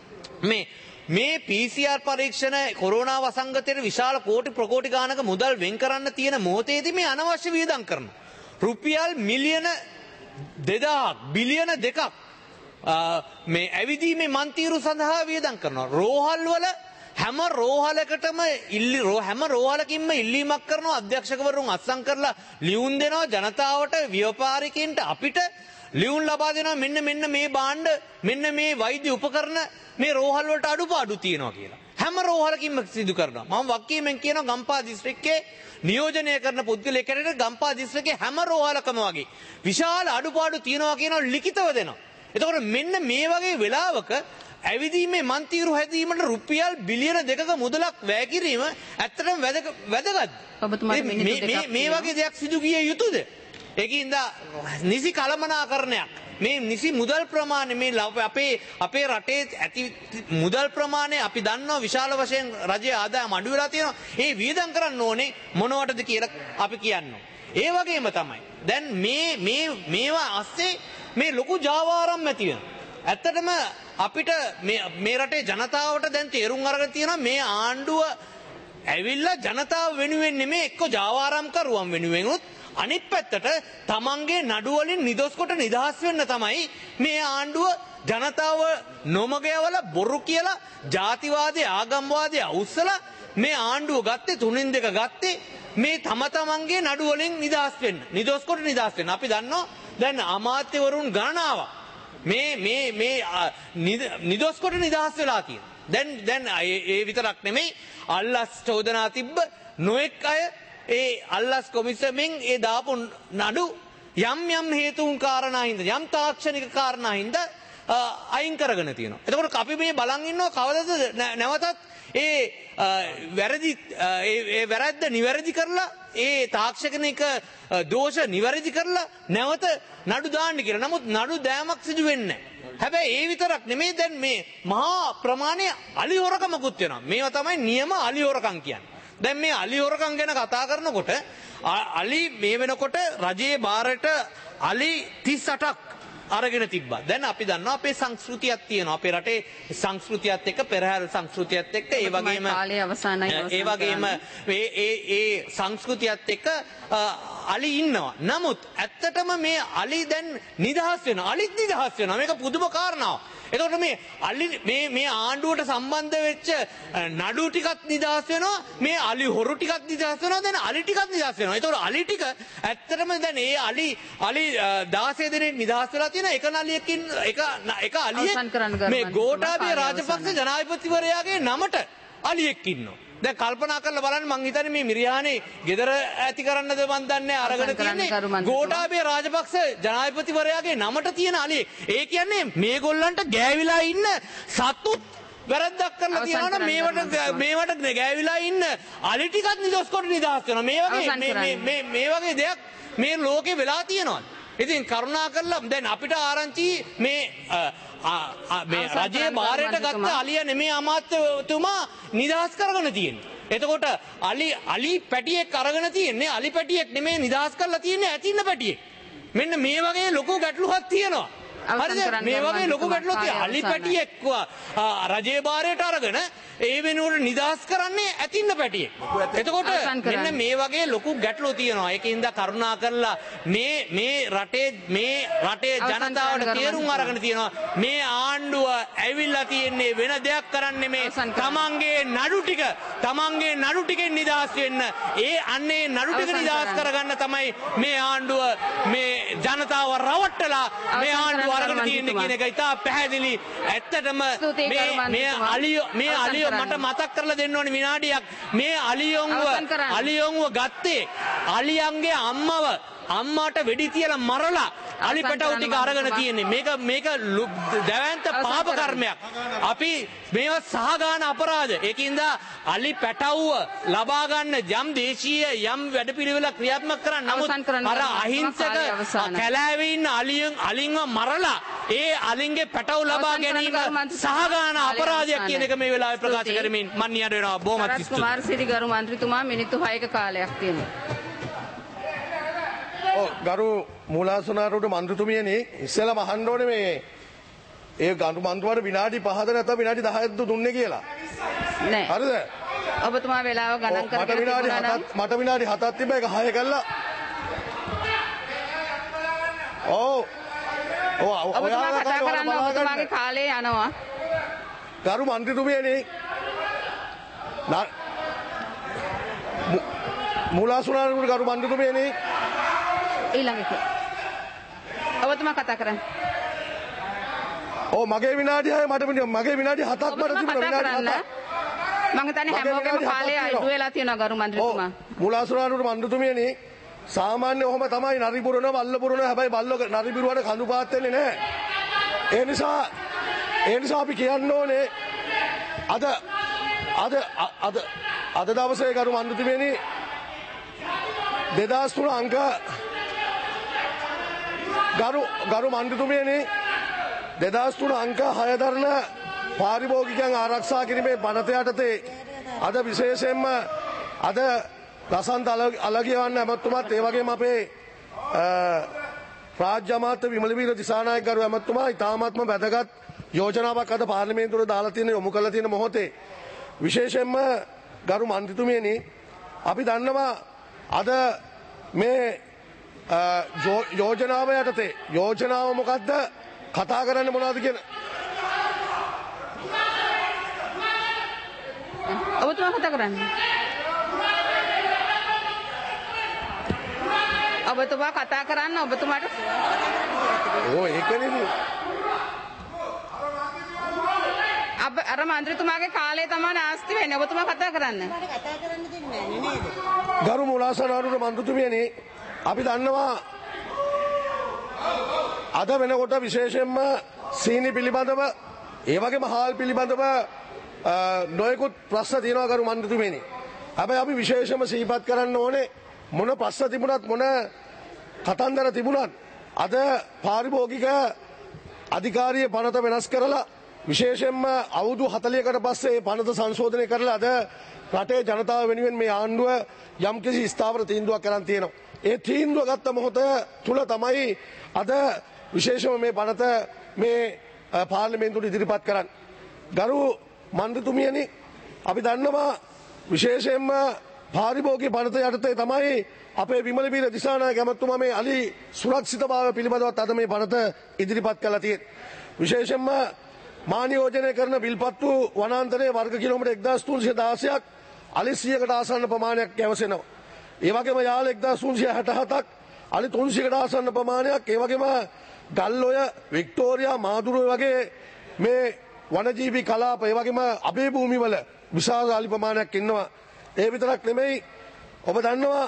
මේ PCR පරීක්ෂණ කොරෝනා වසංගතයට විශාල කෝටි ප්‍රකෝටි ගානක මුදල් වෙන් කරන්න තියෙන මොහොතේදී මේ අනවශ්‍ය වියදම් කරනවා. රුපියල් මිලියන 2000 බිලියන 2ක් මේ ඇවිදීමේ මන්තිරු සඳහා වියදම් කරනවා. රෝහල් වල හැම රෝහලකටම හැම රෝහලකින්ම ඉල්ලීමක් කරනවා අධ්‍යක්ෂකවරුන් අත්සන් කරලා ලියුම් දෙනවා ජනතාවට ව්‍යාපාරිකයින්ට අපිට ලියුම් ලබා දෙනවා මෙන්න මේ භාණ්ඩ මෙන්න මේ වෛද්‍ය උපකරණ මේ රෝහල් වලට අඩුපාඩු තියෙනවා කියලා. හැම රෝහලකින්ම සිදු කරනවා. මම වක්කීමෙන් කියනවා ගම්පහ දිස්ත්‍රික්කයේ නියෝජනය කරන පුද්ගලයෙකුට ගම්පහ දිස්ත්‍රික්කයේ හැම රෝහලකම වගේ විශාල අඩුපාඩු තියෙනවා කියනවා ලිඛිතව දෙනවා. එතකොට මෙන්න මේ වගේ වෙලාවක ඇවිදීමේ මන්තිරු හැදීමට රුපියල් බිලියන 2ක මුදලක් වැය කිරීම ඇත්තටම වැදගත්. මේ වගේ දෙයක් සිදු කිය යුතුද? ඒකින්ද නිසි කළමනාකරණයක් මේ නිසි මුදල් ප්‍රමාණය මේ අපේ රටේ ඇති මුදල් ප්‍රමාණය අපි දන්නවා විශාල වශයෙන් රජයේ ආදායම අඩු වෙලා තියෙනවා. ඒ වියදම් කරන්න ඕනේ මොනවටද කියලා අපි කියනවා. ඒ වගේම තමයි දැන් මේවා ASCII මේ ලොකු ජාවාරම් ඇති වෙනවා. ඇත්තටම අපිට මේ රටේ ජනතාවට දැන් තේරුම් අරගෙන තියෙනවා මේ ආණ්ඩුව ඇවිල්ලා ජනතාව වෙනුවෙන් නෙමෙයි එක්ක ජාවාරම් කරුවන් වෙනුවෙනුත් අනිත් පැත්තට තමන්ගේ නඩු වලින් නිදොස් කොට නිදහස් වෙන්න තමයි මේ ආණ්ඩුව ජනතාව නොමගයවල බොරු කියලා ජාතිවාදී ආගම්වාදී අවුස්සලා මේ ආණ්ඩුව ගත්තේ 3-2 ගත්තේ මේ තමන්ගේ නඩු වලින් නිදහස් වෙන්න නිදොස් කොට නිදහස් වෙන්න. අපි දන්නවා දැන් අමාත්‍යවරුන් ගණනාවක් මේ නිදොස් කොට නිදහස් වෙලා තියෙනවා. දැන් ඒ විතරක් නෙමෙයි අල්ලස් චෝදනා තිබ්බ නොඑක් අය ඒ අල්ලස් කොමිසමෙන් ඒ දාපු නඩු යම් හේතුන් කාරණා හින්දා යම් තාක්ෂණික කාරණා හින්දා අයින් කරගෙන තියෙනවා. එතකොට අපි මේ බලන් ඉන්නවා කවදද නැවතත් ඒ වැරද්ද නිවැරදි කරලා ඒ තාක්ෂණික දෝෂ නිවැරදි කරලා නැවත නඩු දාන්න කියලා. නමුත් නඩු දෑමක් සිදු වෙන්නේ නැහැ. හැබැයි ඒ විතරක් නෙමෙයි දැන් මේ මහා ප්‍රමාණයේ අලි හොරකමකුත් වෙනවා. මේවා තමයි නියම අලි හොරකම් කියන්නේ. දැන් මේ අලි හොරකම් ගැන කතා කරනකොට අලි මේ වෙනකොට රජයේ බාරට අලි 38ක් අරගෙන තිබ්බා. දැන් අපි දන්නවා අපේ සංස්කෘතියක් තියෙනවා. අපේ රටේ සංස්කෘතියත් එක්ක පෙරහැර සංස්කෘතියත් එක්ක ඒ වගේම ඒ සංස්කෘතියත් එක්ක අලි ඉන්නවා. නමුත් ඇත්තටම මේ අලි දැන් නිදහස් වෙනවා. අලිත් නිදහස් වෙනවා. මේක පුදුම කාරණාවක්. එතකොට මේ ආණ්ඩුවට සම්බන්ධ වෙච්ච නඩු ටිකක් නිදහස් වෙනවා. මේ අලි හොරු ටිකක් නිදහස් වෙනවා. දැන් අලි ටිකක් නිදහස් වෙනවා. එතකොට අලි ටික ඇත්තටම දැන් ඒ අලි 16 දෙනෙක් නිදහස් වෙලා තියෙන එක නලියකින් එක අලියෙක් මේ ගෝඨාභය රාජපක්ෂ ජනාධිපතිවරයාගේ නමට අලියෙක් ඉන්නවා. දැන් කල්පනා කරලා බලන්න මං හිතන්නේ මේ මිරියානේ ගෙදර ඇති කරන්නද මන් දන්නේ අරගෙන තියන්නේ ගෝඨාභය රාජපක්ෂ ජනාධිපතිවරයාගේ නමට තියෙන අලියෙක්. ඒ කියන්නේ මේගොල්ලන්ට ගෑවිලා ඉන්න සතුත් වැරද්දක් කරලා තියනවා මේවට ගෑවිලා ඉන්න අලි ටිකක් නිදොස් කොට නිදහස් වෙනවා. මේ වගේ දෙයක් මේ ලෝකේ වෙලා තියෙනවා. ඉතින් කරුණා කරලා දැන් අපිට ආරංචි මේ රජයේ බාරයට ගත්ත අලිය නෙමේ අමාත්‍යතුමා නිදහස් කරගෙන තියෙන්නේ. එතකොට අලි පැටියෙක් අරගෙන තියෙන්නේ අලි පැටියෙක් නෙමේ නිදහස් කරලා තියෙන්නේ ඇතින්න පැටියෙක්. මෙන්න මේ වගේ ලොකු ගැටලුවක් තියෙනවා. හරිද? මේ වගේ ලොකු ගැටලුවක් තියෙනවා. අලි පැටියෙක් රජයේ බාරයට අරගෙන ඒ වෙනුවට නිදහස් කරන්නේ ඇතින්න පැටියෙක්. එතකොට මෙන්න මේ වගේ ලොකු ගැටලු තියෙනවා. ඒකින්ද කරුණා කරලා මේ රටේ ජනතාවට තේරුම් අරගෙන තියෙනවා මේ ආණ්ඩුව ඇවිල්ලා තියෙන්නේ වෙන දෙයක් කරන්නේ මේ තමන්ගේ නඩු ටිකෙන් නිදහස් වෙන්න. අන්නේ නඩු ටික නිදහස් කරගන්න තමයි මේ ආණ්ඩුව මේ ජනතාව රවට්ටලා මේ ආණ්ඩුව අරගෙන තියෙන්නේ කියන එක ඉතා පැහැදිලි. ඇත්තටම මේ අලිය මට මතක් කරලා දෙන්න ඕනේ විනාඩියක්. මේ අලියොන්ව ගත්තේ අලියන්ගේ අම්මාට වෙඩි තියලා මරලා අලි පැටවු ටික අරගෙන තියෙන්නේ. මේක දැවැන්ත පාප කර්මයක්. අපි මේවා සහගාන අපරාධ. ඒකින්ද අලි පැටවුව ලබා ගන්න යම් දේශීය යම් වැඩපිළිවෙලක් ක්‍රියාත්මක කරන්න. නමුත් අර අහිංසක කැලෑවේ ඉන්න අලින්ව මරලා ඒ අලින්ගේ පැටවු ලබා ගැනීම සහගාන අපරාධයක් කියන එක මේ වෙලාවේ ප්‍රකාශ කරමින් මම නියඩ වෙනවා. බොහොමත් ස්තුතියි. කුමාරසිරි ගරු මන්ත්‍රීතුමා මිනිත්තු 6ක කාලයක් තියෙනවා. ගරු මූලාසනාරුට මන්ත්‍රතුමියනි ඉස්සෙල්ලාම අහන්න ඕනේ මේ ඒ ගරු මන්ත්‍රවල විනාඩි 5ද නැත්නම් විනාඩි 10ක්ද දුන්නේ කියලා. නෑ. හරිද? ඔබතුමා වෙලාව ගණන් කරගෙන තිබුණා නම් මට විනාඩි 7ක් තිබ්බා ඒක 6 කළා. ඔබතුමා කතා කරන්න ඔබතුමාගේ කාලය යනවා. ගරු මන්ත්‍රතුමියනි මූලාසනාරුට ගරු මන්ත්‍රතුමියනි ඊළඟ එක. ඔබතුමා කතා කරන්න. මගේ විනාඩි 6 මගේ විනාඩි 7ක් මට තිබුණා විනාඩි 7ක්. මම හිතන්නේ හැමෝගෙම කාලය අයිතු වෙලා තියෙනවා ගරු මන්ත්‍රීතුමා. මූලාසනාරුට මන්ත්‍රතුමියනි සාමාන්‍ය ඔහම තමයි නරි පුරන බල්ල පුරන හැබැයි බල්ල නරි පිරුවට කඳු පාත් වෙන්නේ නැහැ. ඒ නිසා අපි කියන්න ඕනේ අද දවසේ ගරු මන්ත්‍රතුමියනි 2003 අංක ගරු මන්ත්‍රතුමියනි 2003 අංක 6 දරන පාරිභෝගිකයන් ආරක්ෂා කිරීමේ පනත යටතේ අද විශේෂයෙන්ම අද ලසන්ත අලගියවන්න ඇමතුමාත් ඒ වගේම අපේ රාජ්‍ය අමාත්‍ය විමලවීර දිසානායක ගරු ඇමතුමා ඉතාමත්ම වැදගත් යෝජනාවක් අද පාර්ලිමේන්තුවට දාලා තියෙන යොමු කරලා තියෙන මොහොතේ විශේෂයෙන්ම ගරු මන්ත්‍රීතුමියනි අපි දන්නවා අද මේ යෝජනාව යටතේ යෝජනාව මොකද්ද කතා කරන්න මොනවද කියන ඔබතුමා කතා කරන්න. ඔබතුමා කතා කරන්න ඔබතුමාට ඒකනේ අර මන්ත්‍රීතුමාගේ කාලය තමයි නාස්ති වෙන්නේ. ඔබතුමා කතා කරන්න. ගරු මූලාසනාරුට මන්ත්‍රීතුමියනි අපි දන්නවා අද වෙනකොට විශේෂයෙන්ම සීනි පිළිබඳව ඒ වගේම හාල් පිළිබඳව නොයෙකුත් ප්‍රශ්න තියෙනවා ගරු මන්ත්‍රීතුමියනි. හැබැයි අපි විශේෂයෙන්ම සිහිපත් කරන්න ඕනේ මොන ප්‍රශ්න තිබුණත් මොන කතන්දර තිබුණත් අද පාරිභෝගික අධිකාරිය පනත වෙනස් කරලා විශේෂයෙන්ම අවුරුදු 40කට පස්සේ පනත සංශෝධනය කරලා අද රටේ ජනතාව වෙනුවෙන් මේ ආණ්ඩුව යම්කිසි ස්ථාවර තීන්දුවක් කරන් තියෙනවා. ඒ තීන්දුව ගත්ත මොහොත තුල තමයි අද විශේෂම මේ පනත මේ පාර්ලිමේන්තුවට ඉදිරිපත් කරන්නේ. ගරු මන්ත්‍රීතුමියනි අපි දන්නවා විශේෂයෙන්ම පාරිභෝගික පනත යටතේ තමයි අපේ විමලවීර දිසානායක ඇමතුමා මේ අලි සුරක්ෂිතභාවය පිළිබඳවත් අද මේ පනත ඉදිරිපත් කළා තියෙන්නේ. විශේෂයෙන්ම මානියෝජනය කරන විල්පත්තු වනාන්තරයේ වර්ග කිලෝමීටර් 1316ක් අලි 100කට ආසන්න ප්‍රමාණයක් ඇවසෙනවා. ඒ වගේම යාල 1367ක් අලි 300කට ආසන්න ප්‍රමාණයක් ඒ වගේම ගල්ඔය වික්ටෝරියා මාදුරුව වගේ මේ වනජීවී කලාප ඒ වගේම අබේ භූමිවල විශාල අලි ප්‍රමාණයක් ඉන්නවා. ඒ විතරක් නෙමෙයි ඔබ දන්නවා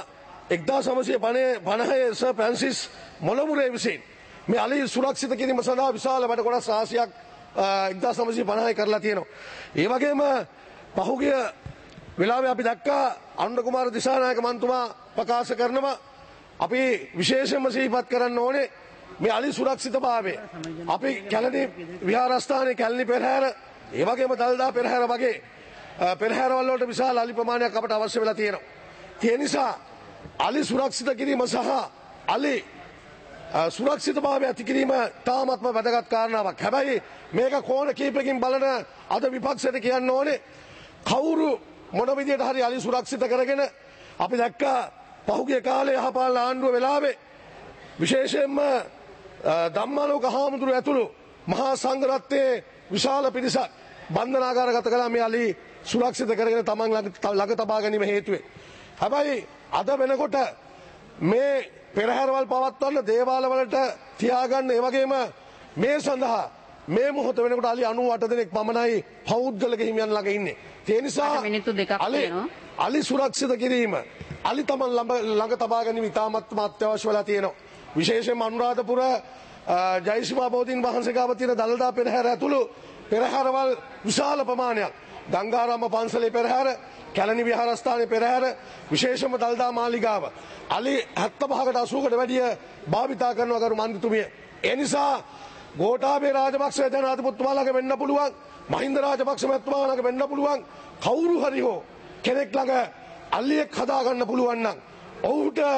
1950 සර් ෆ්‍රැන්සිස් මොලමුරේ විසින් මේ අලි සුරක්ෂිත කිරීම සඳහා විශාල වැඩ කොටස් රාශියක් 1950 කරලා තියෙනවා. ඒ වගේම පහුගිය වෙලාවේ අපි දැක්කා අනුර කුමාර දිසානායක මන්තුමා ප්‍රකාශ කරනවා අපි විශේෂයෙන්ම සිහිපත් කරන්න ඕනේ මේ අලි සුරක්ෂිතභාවය. අපි කැලණි විහාරස්ථානයේ කැලණි පෙරහැර ඒ වගේම දල්දා පෙරහැර වගේ පෙරහැරවල වලට විශාල අලි ප්‍රමාණයක් අපට අවශ්‍ය වෙලා තියෙනවා. ඒ නිසා අලි සුරක්ෂිත කිරීම සහ අලි සුරක්ෂිතභාවය ඇති කිරීම තාමත්ම වැදගත් කාරණාවක්. හැබැයි මේක කෝණ කීපකින් බලන අද විපක්ෂයට කියන්න ඕනේ කවුරු මොන විදියට හරි අලි සුරක්ෂිත කරගෙන අපි දැක්කා පහුගිය කාලේ යහපාලන ආණ්ඩුව වෙලාවේ විශේෂයෙන්ම ධම්මාලෝක හාමුදුරුවෝ ඇතුළු මහා සංඝරත්නයේ විශාල පිරිසක් බන්ධනාගාරගත කළා මේ අලි සුරක්ෂිත කරගෙන තමන් ළඟ තබා ගැනීම හේතුවෙන්. හැබැයි අද වෙනකොට මේ පෙරහැරවල් පවත්වන්න දේවාල වලට තියාගන්න ඒ වගේම මේ සඳහා මේ මොහොත වෙනකොට අලි 98 දෙනෙක් පමණයි පෞද්ගලික හිමියන් ළඟ ඉන්නේ. ඒ නිසා අලි සුරක්ෂිත කිරීම අලි තමන් ළඟ තබා ගැනීම ඉතාමත් අත්‍යවශ්‍ය වෙලා තියෙනවා. විශේෂයෙන්ම අනුරාධපුර ජයශ්‍රී බෝධීන් වහන්සේ ගාව තියෙන දළදා පෙරහැර ඇතුළු පෙරහැරවල් විශාල ප්‍රමාණයක් ගංගාරාම පන්සලේ පෙරහැර කැලණි විහාරස්ථානයේ පෙරහැර විශේෂම දළදා මාලිගාව අලි 75කට 80කට වැඩිය භාවිතා කරනවා ගරු මන්ත්‍රීතුමිය. ඒ නිසා ගෝඨාභය රාජපක්ෂ ජනාධිපතිතුමා ළඟ වෙන්න පුළුවන් මහින්ද රාජපක්ෂ මහත්මයා ළඟ වෙන්න පුළුවන් කවුරු හරි හෝ කෙනෙක් ළඟ අල්ලියෙක් හදා ගන්න පුළුවන් නම් ඔහුට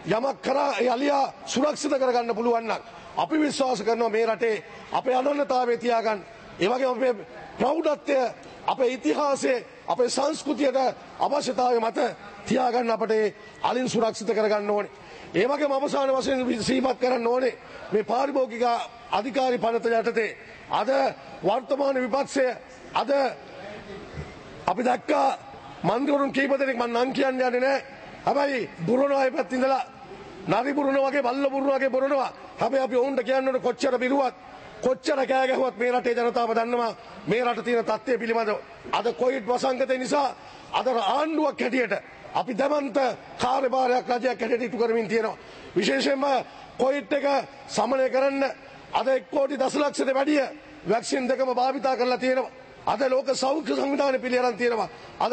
යමක් කරා ඒ අලියා සුරක්ෂිත කරගන්න පුළුවන් නම් අපි විශ්වාස කරනවා මේ රටේ අපේ අනන්‍යතාවය තියාගන්න. ඒ වගේම අපේ ප්‍රෞಢත්වය, අපේ ඉතිහාසයේ, අපේ සංස්කෘතියට අවශ්‍යතාවය මත තියාගන්න අපට අලින් සුරක්ෂිත කරගන්න ඕනේ. ඒ වගේම අවසාන වශයෙන් සීමත් කරන්න ඕනේ මේ පාරිභෝගික අධිකාරී පනත යටතේ අද වර්තමාන විපක්ෂය අද අපි දැක්කා මන්ත්‍රීවරුන් කීප දෙනෙක් මම නම් කියන්න යන්නේ නැහැ. හැබැයි බුරනවා ඒ පැත්තේ ඉඳලා නරි බුරනවා වගේ බල්ල බුරනවා වගේ බුරනවා. හැබැයි අපි ඔවුන්ට කියන්න ඕනේ කොච්චර බිරුවත් කොච්චර කෑ ගැහුවත් මේ රටේ ජනතාව දන්නවා මේ රට තියෙන තත්ත්වය පිළිබඳව. අද කොවිඩ් වසංගතය නිසා අද ආණ්ඩුවක් හැටියට අපි දමන්ත කාර්යභාරයක් රජයක් හැටියට ඉටු කරමින් තියෙනවා. විශේෂයෙන්ම කොවිඩ් එක සමනය කරන්න අද 1 කෝටි දශලක්ෂයට වැඩිය වැක්සින් දෙකම භාවිතා කරලා තියෙනවා. අද ලෝක සෞඛ්‍ය සංවිධානය පිළිඅරන් තියෙනවා. අද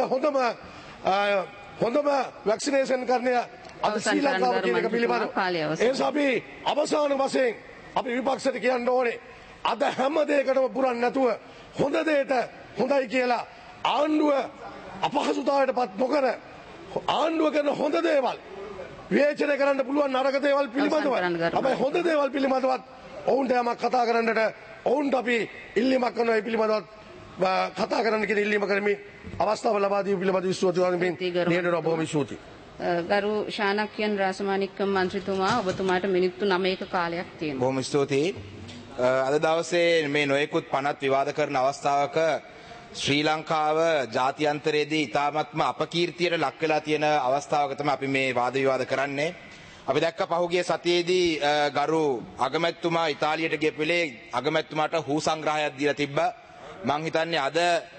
හොඳම වැක්සිනේෂන් කරන්නේ අද ශ්‍රී ලංකාව කියන එක පිළිබඳව. ඒ නිසා අපි අවසාන වශයෙන් අපි විපක්ෂයට කියන්න ඕනේ අද හැම දෙයකටම පුරන්නේ නැතුව හොඳ දෙයට හොඳයි කියලා ආණ්ඩුව අපහසුතාවයට පත් නොකර ආණ්ඩුව කරන හොඳ දේවල් විවේචනය කරන්න පුළුවන් නරක දේවල් පිළිබඳව අපේ හොඳ දේවල් පිළිබඳවත් ඔවුන්ට යමක් කතා කරන්නට ඔවුන්ට අපි ඉල්ලීමක් කරනවා ඒ පිළිබඳවත් කතා කරන්න කියන ඉල්ලීම කරමින් අවස්ථාව ලබා දී පිළිබඳ විශ්වාසයෙන් නියදර බොහොම ස්තුතියි. ගරු ශානක්‍යන් රාසමාණික්කම් මන්ත්‍රීතුමා ඔබතුමාට මිනිත්තු 9ක කාලයක් තියෙනවා. බොහොම ස්තුතියි. අද දවසේ මේ නොයෙකුත් පනත් විවාද කරන අවස්ථාවක ශ්‍රී ලංකාව ජාත්‍යන්තරයේදී ඉතාමත්ම අපකීර්තියට ලක් වෙලා තියෙන අවස්ථාවක තමයි අපි මේ වාද විවාද කරන්නේ. අපි දැක්ක පහුගිය සතියේදී ගරු අගමැතිතුමා ඉතාලියට ගිය වෙලේ අගමැතිතුමාට හූ සංග්‍රහයක් දීලා තිබ්බා. මං හිතන්නේ අද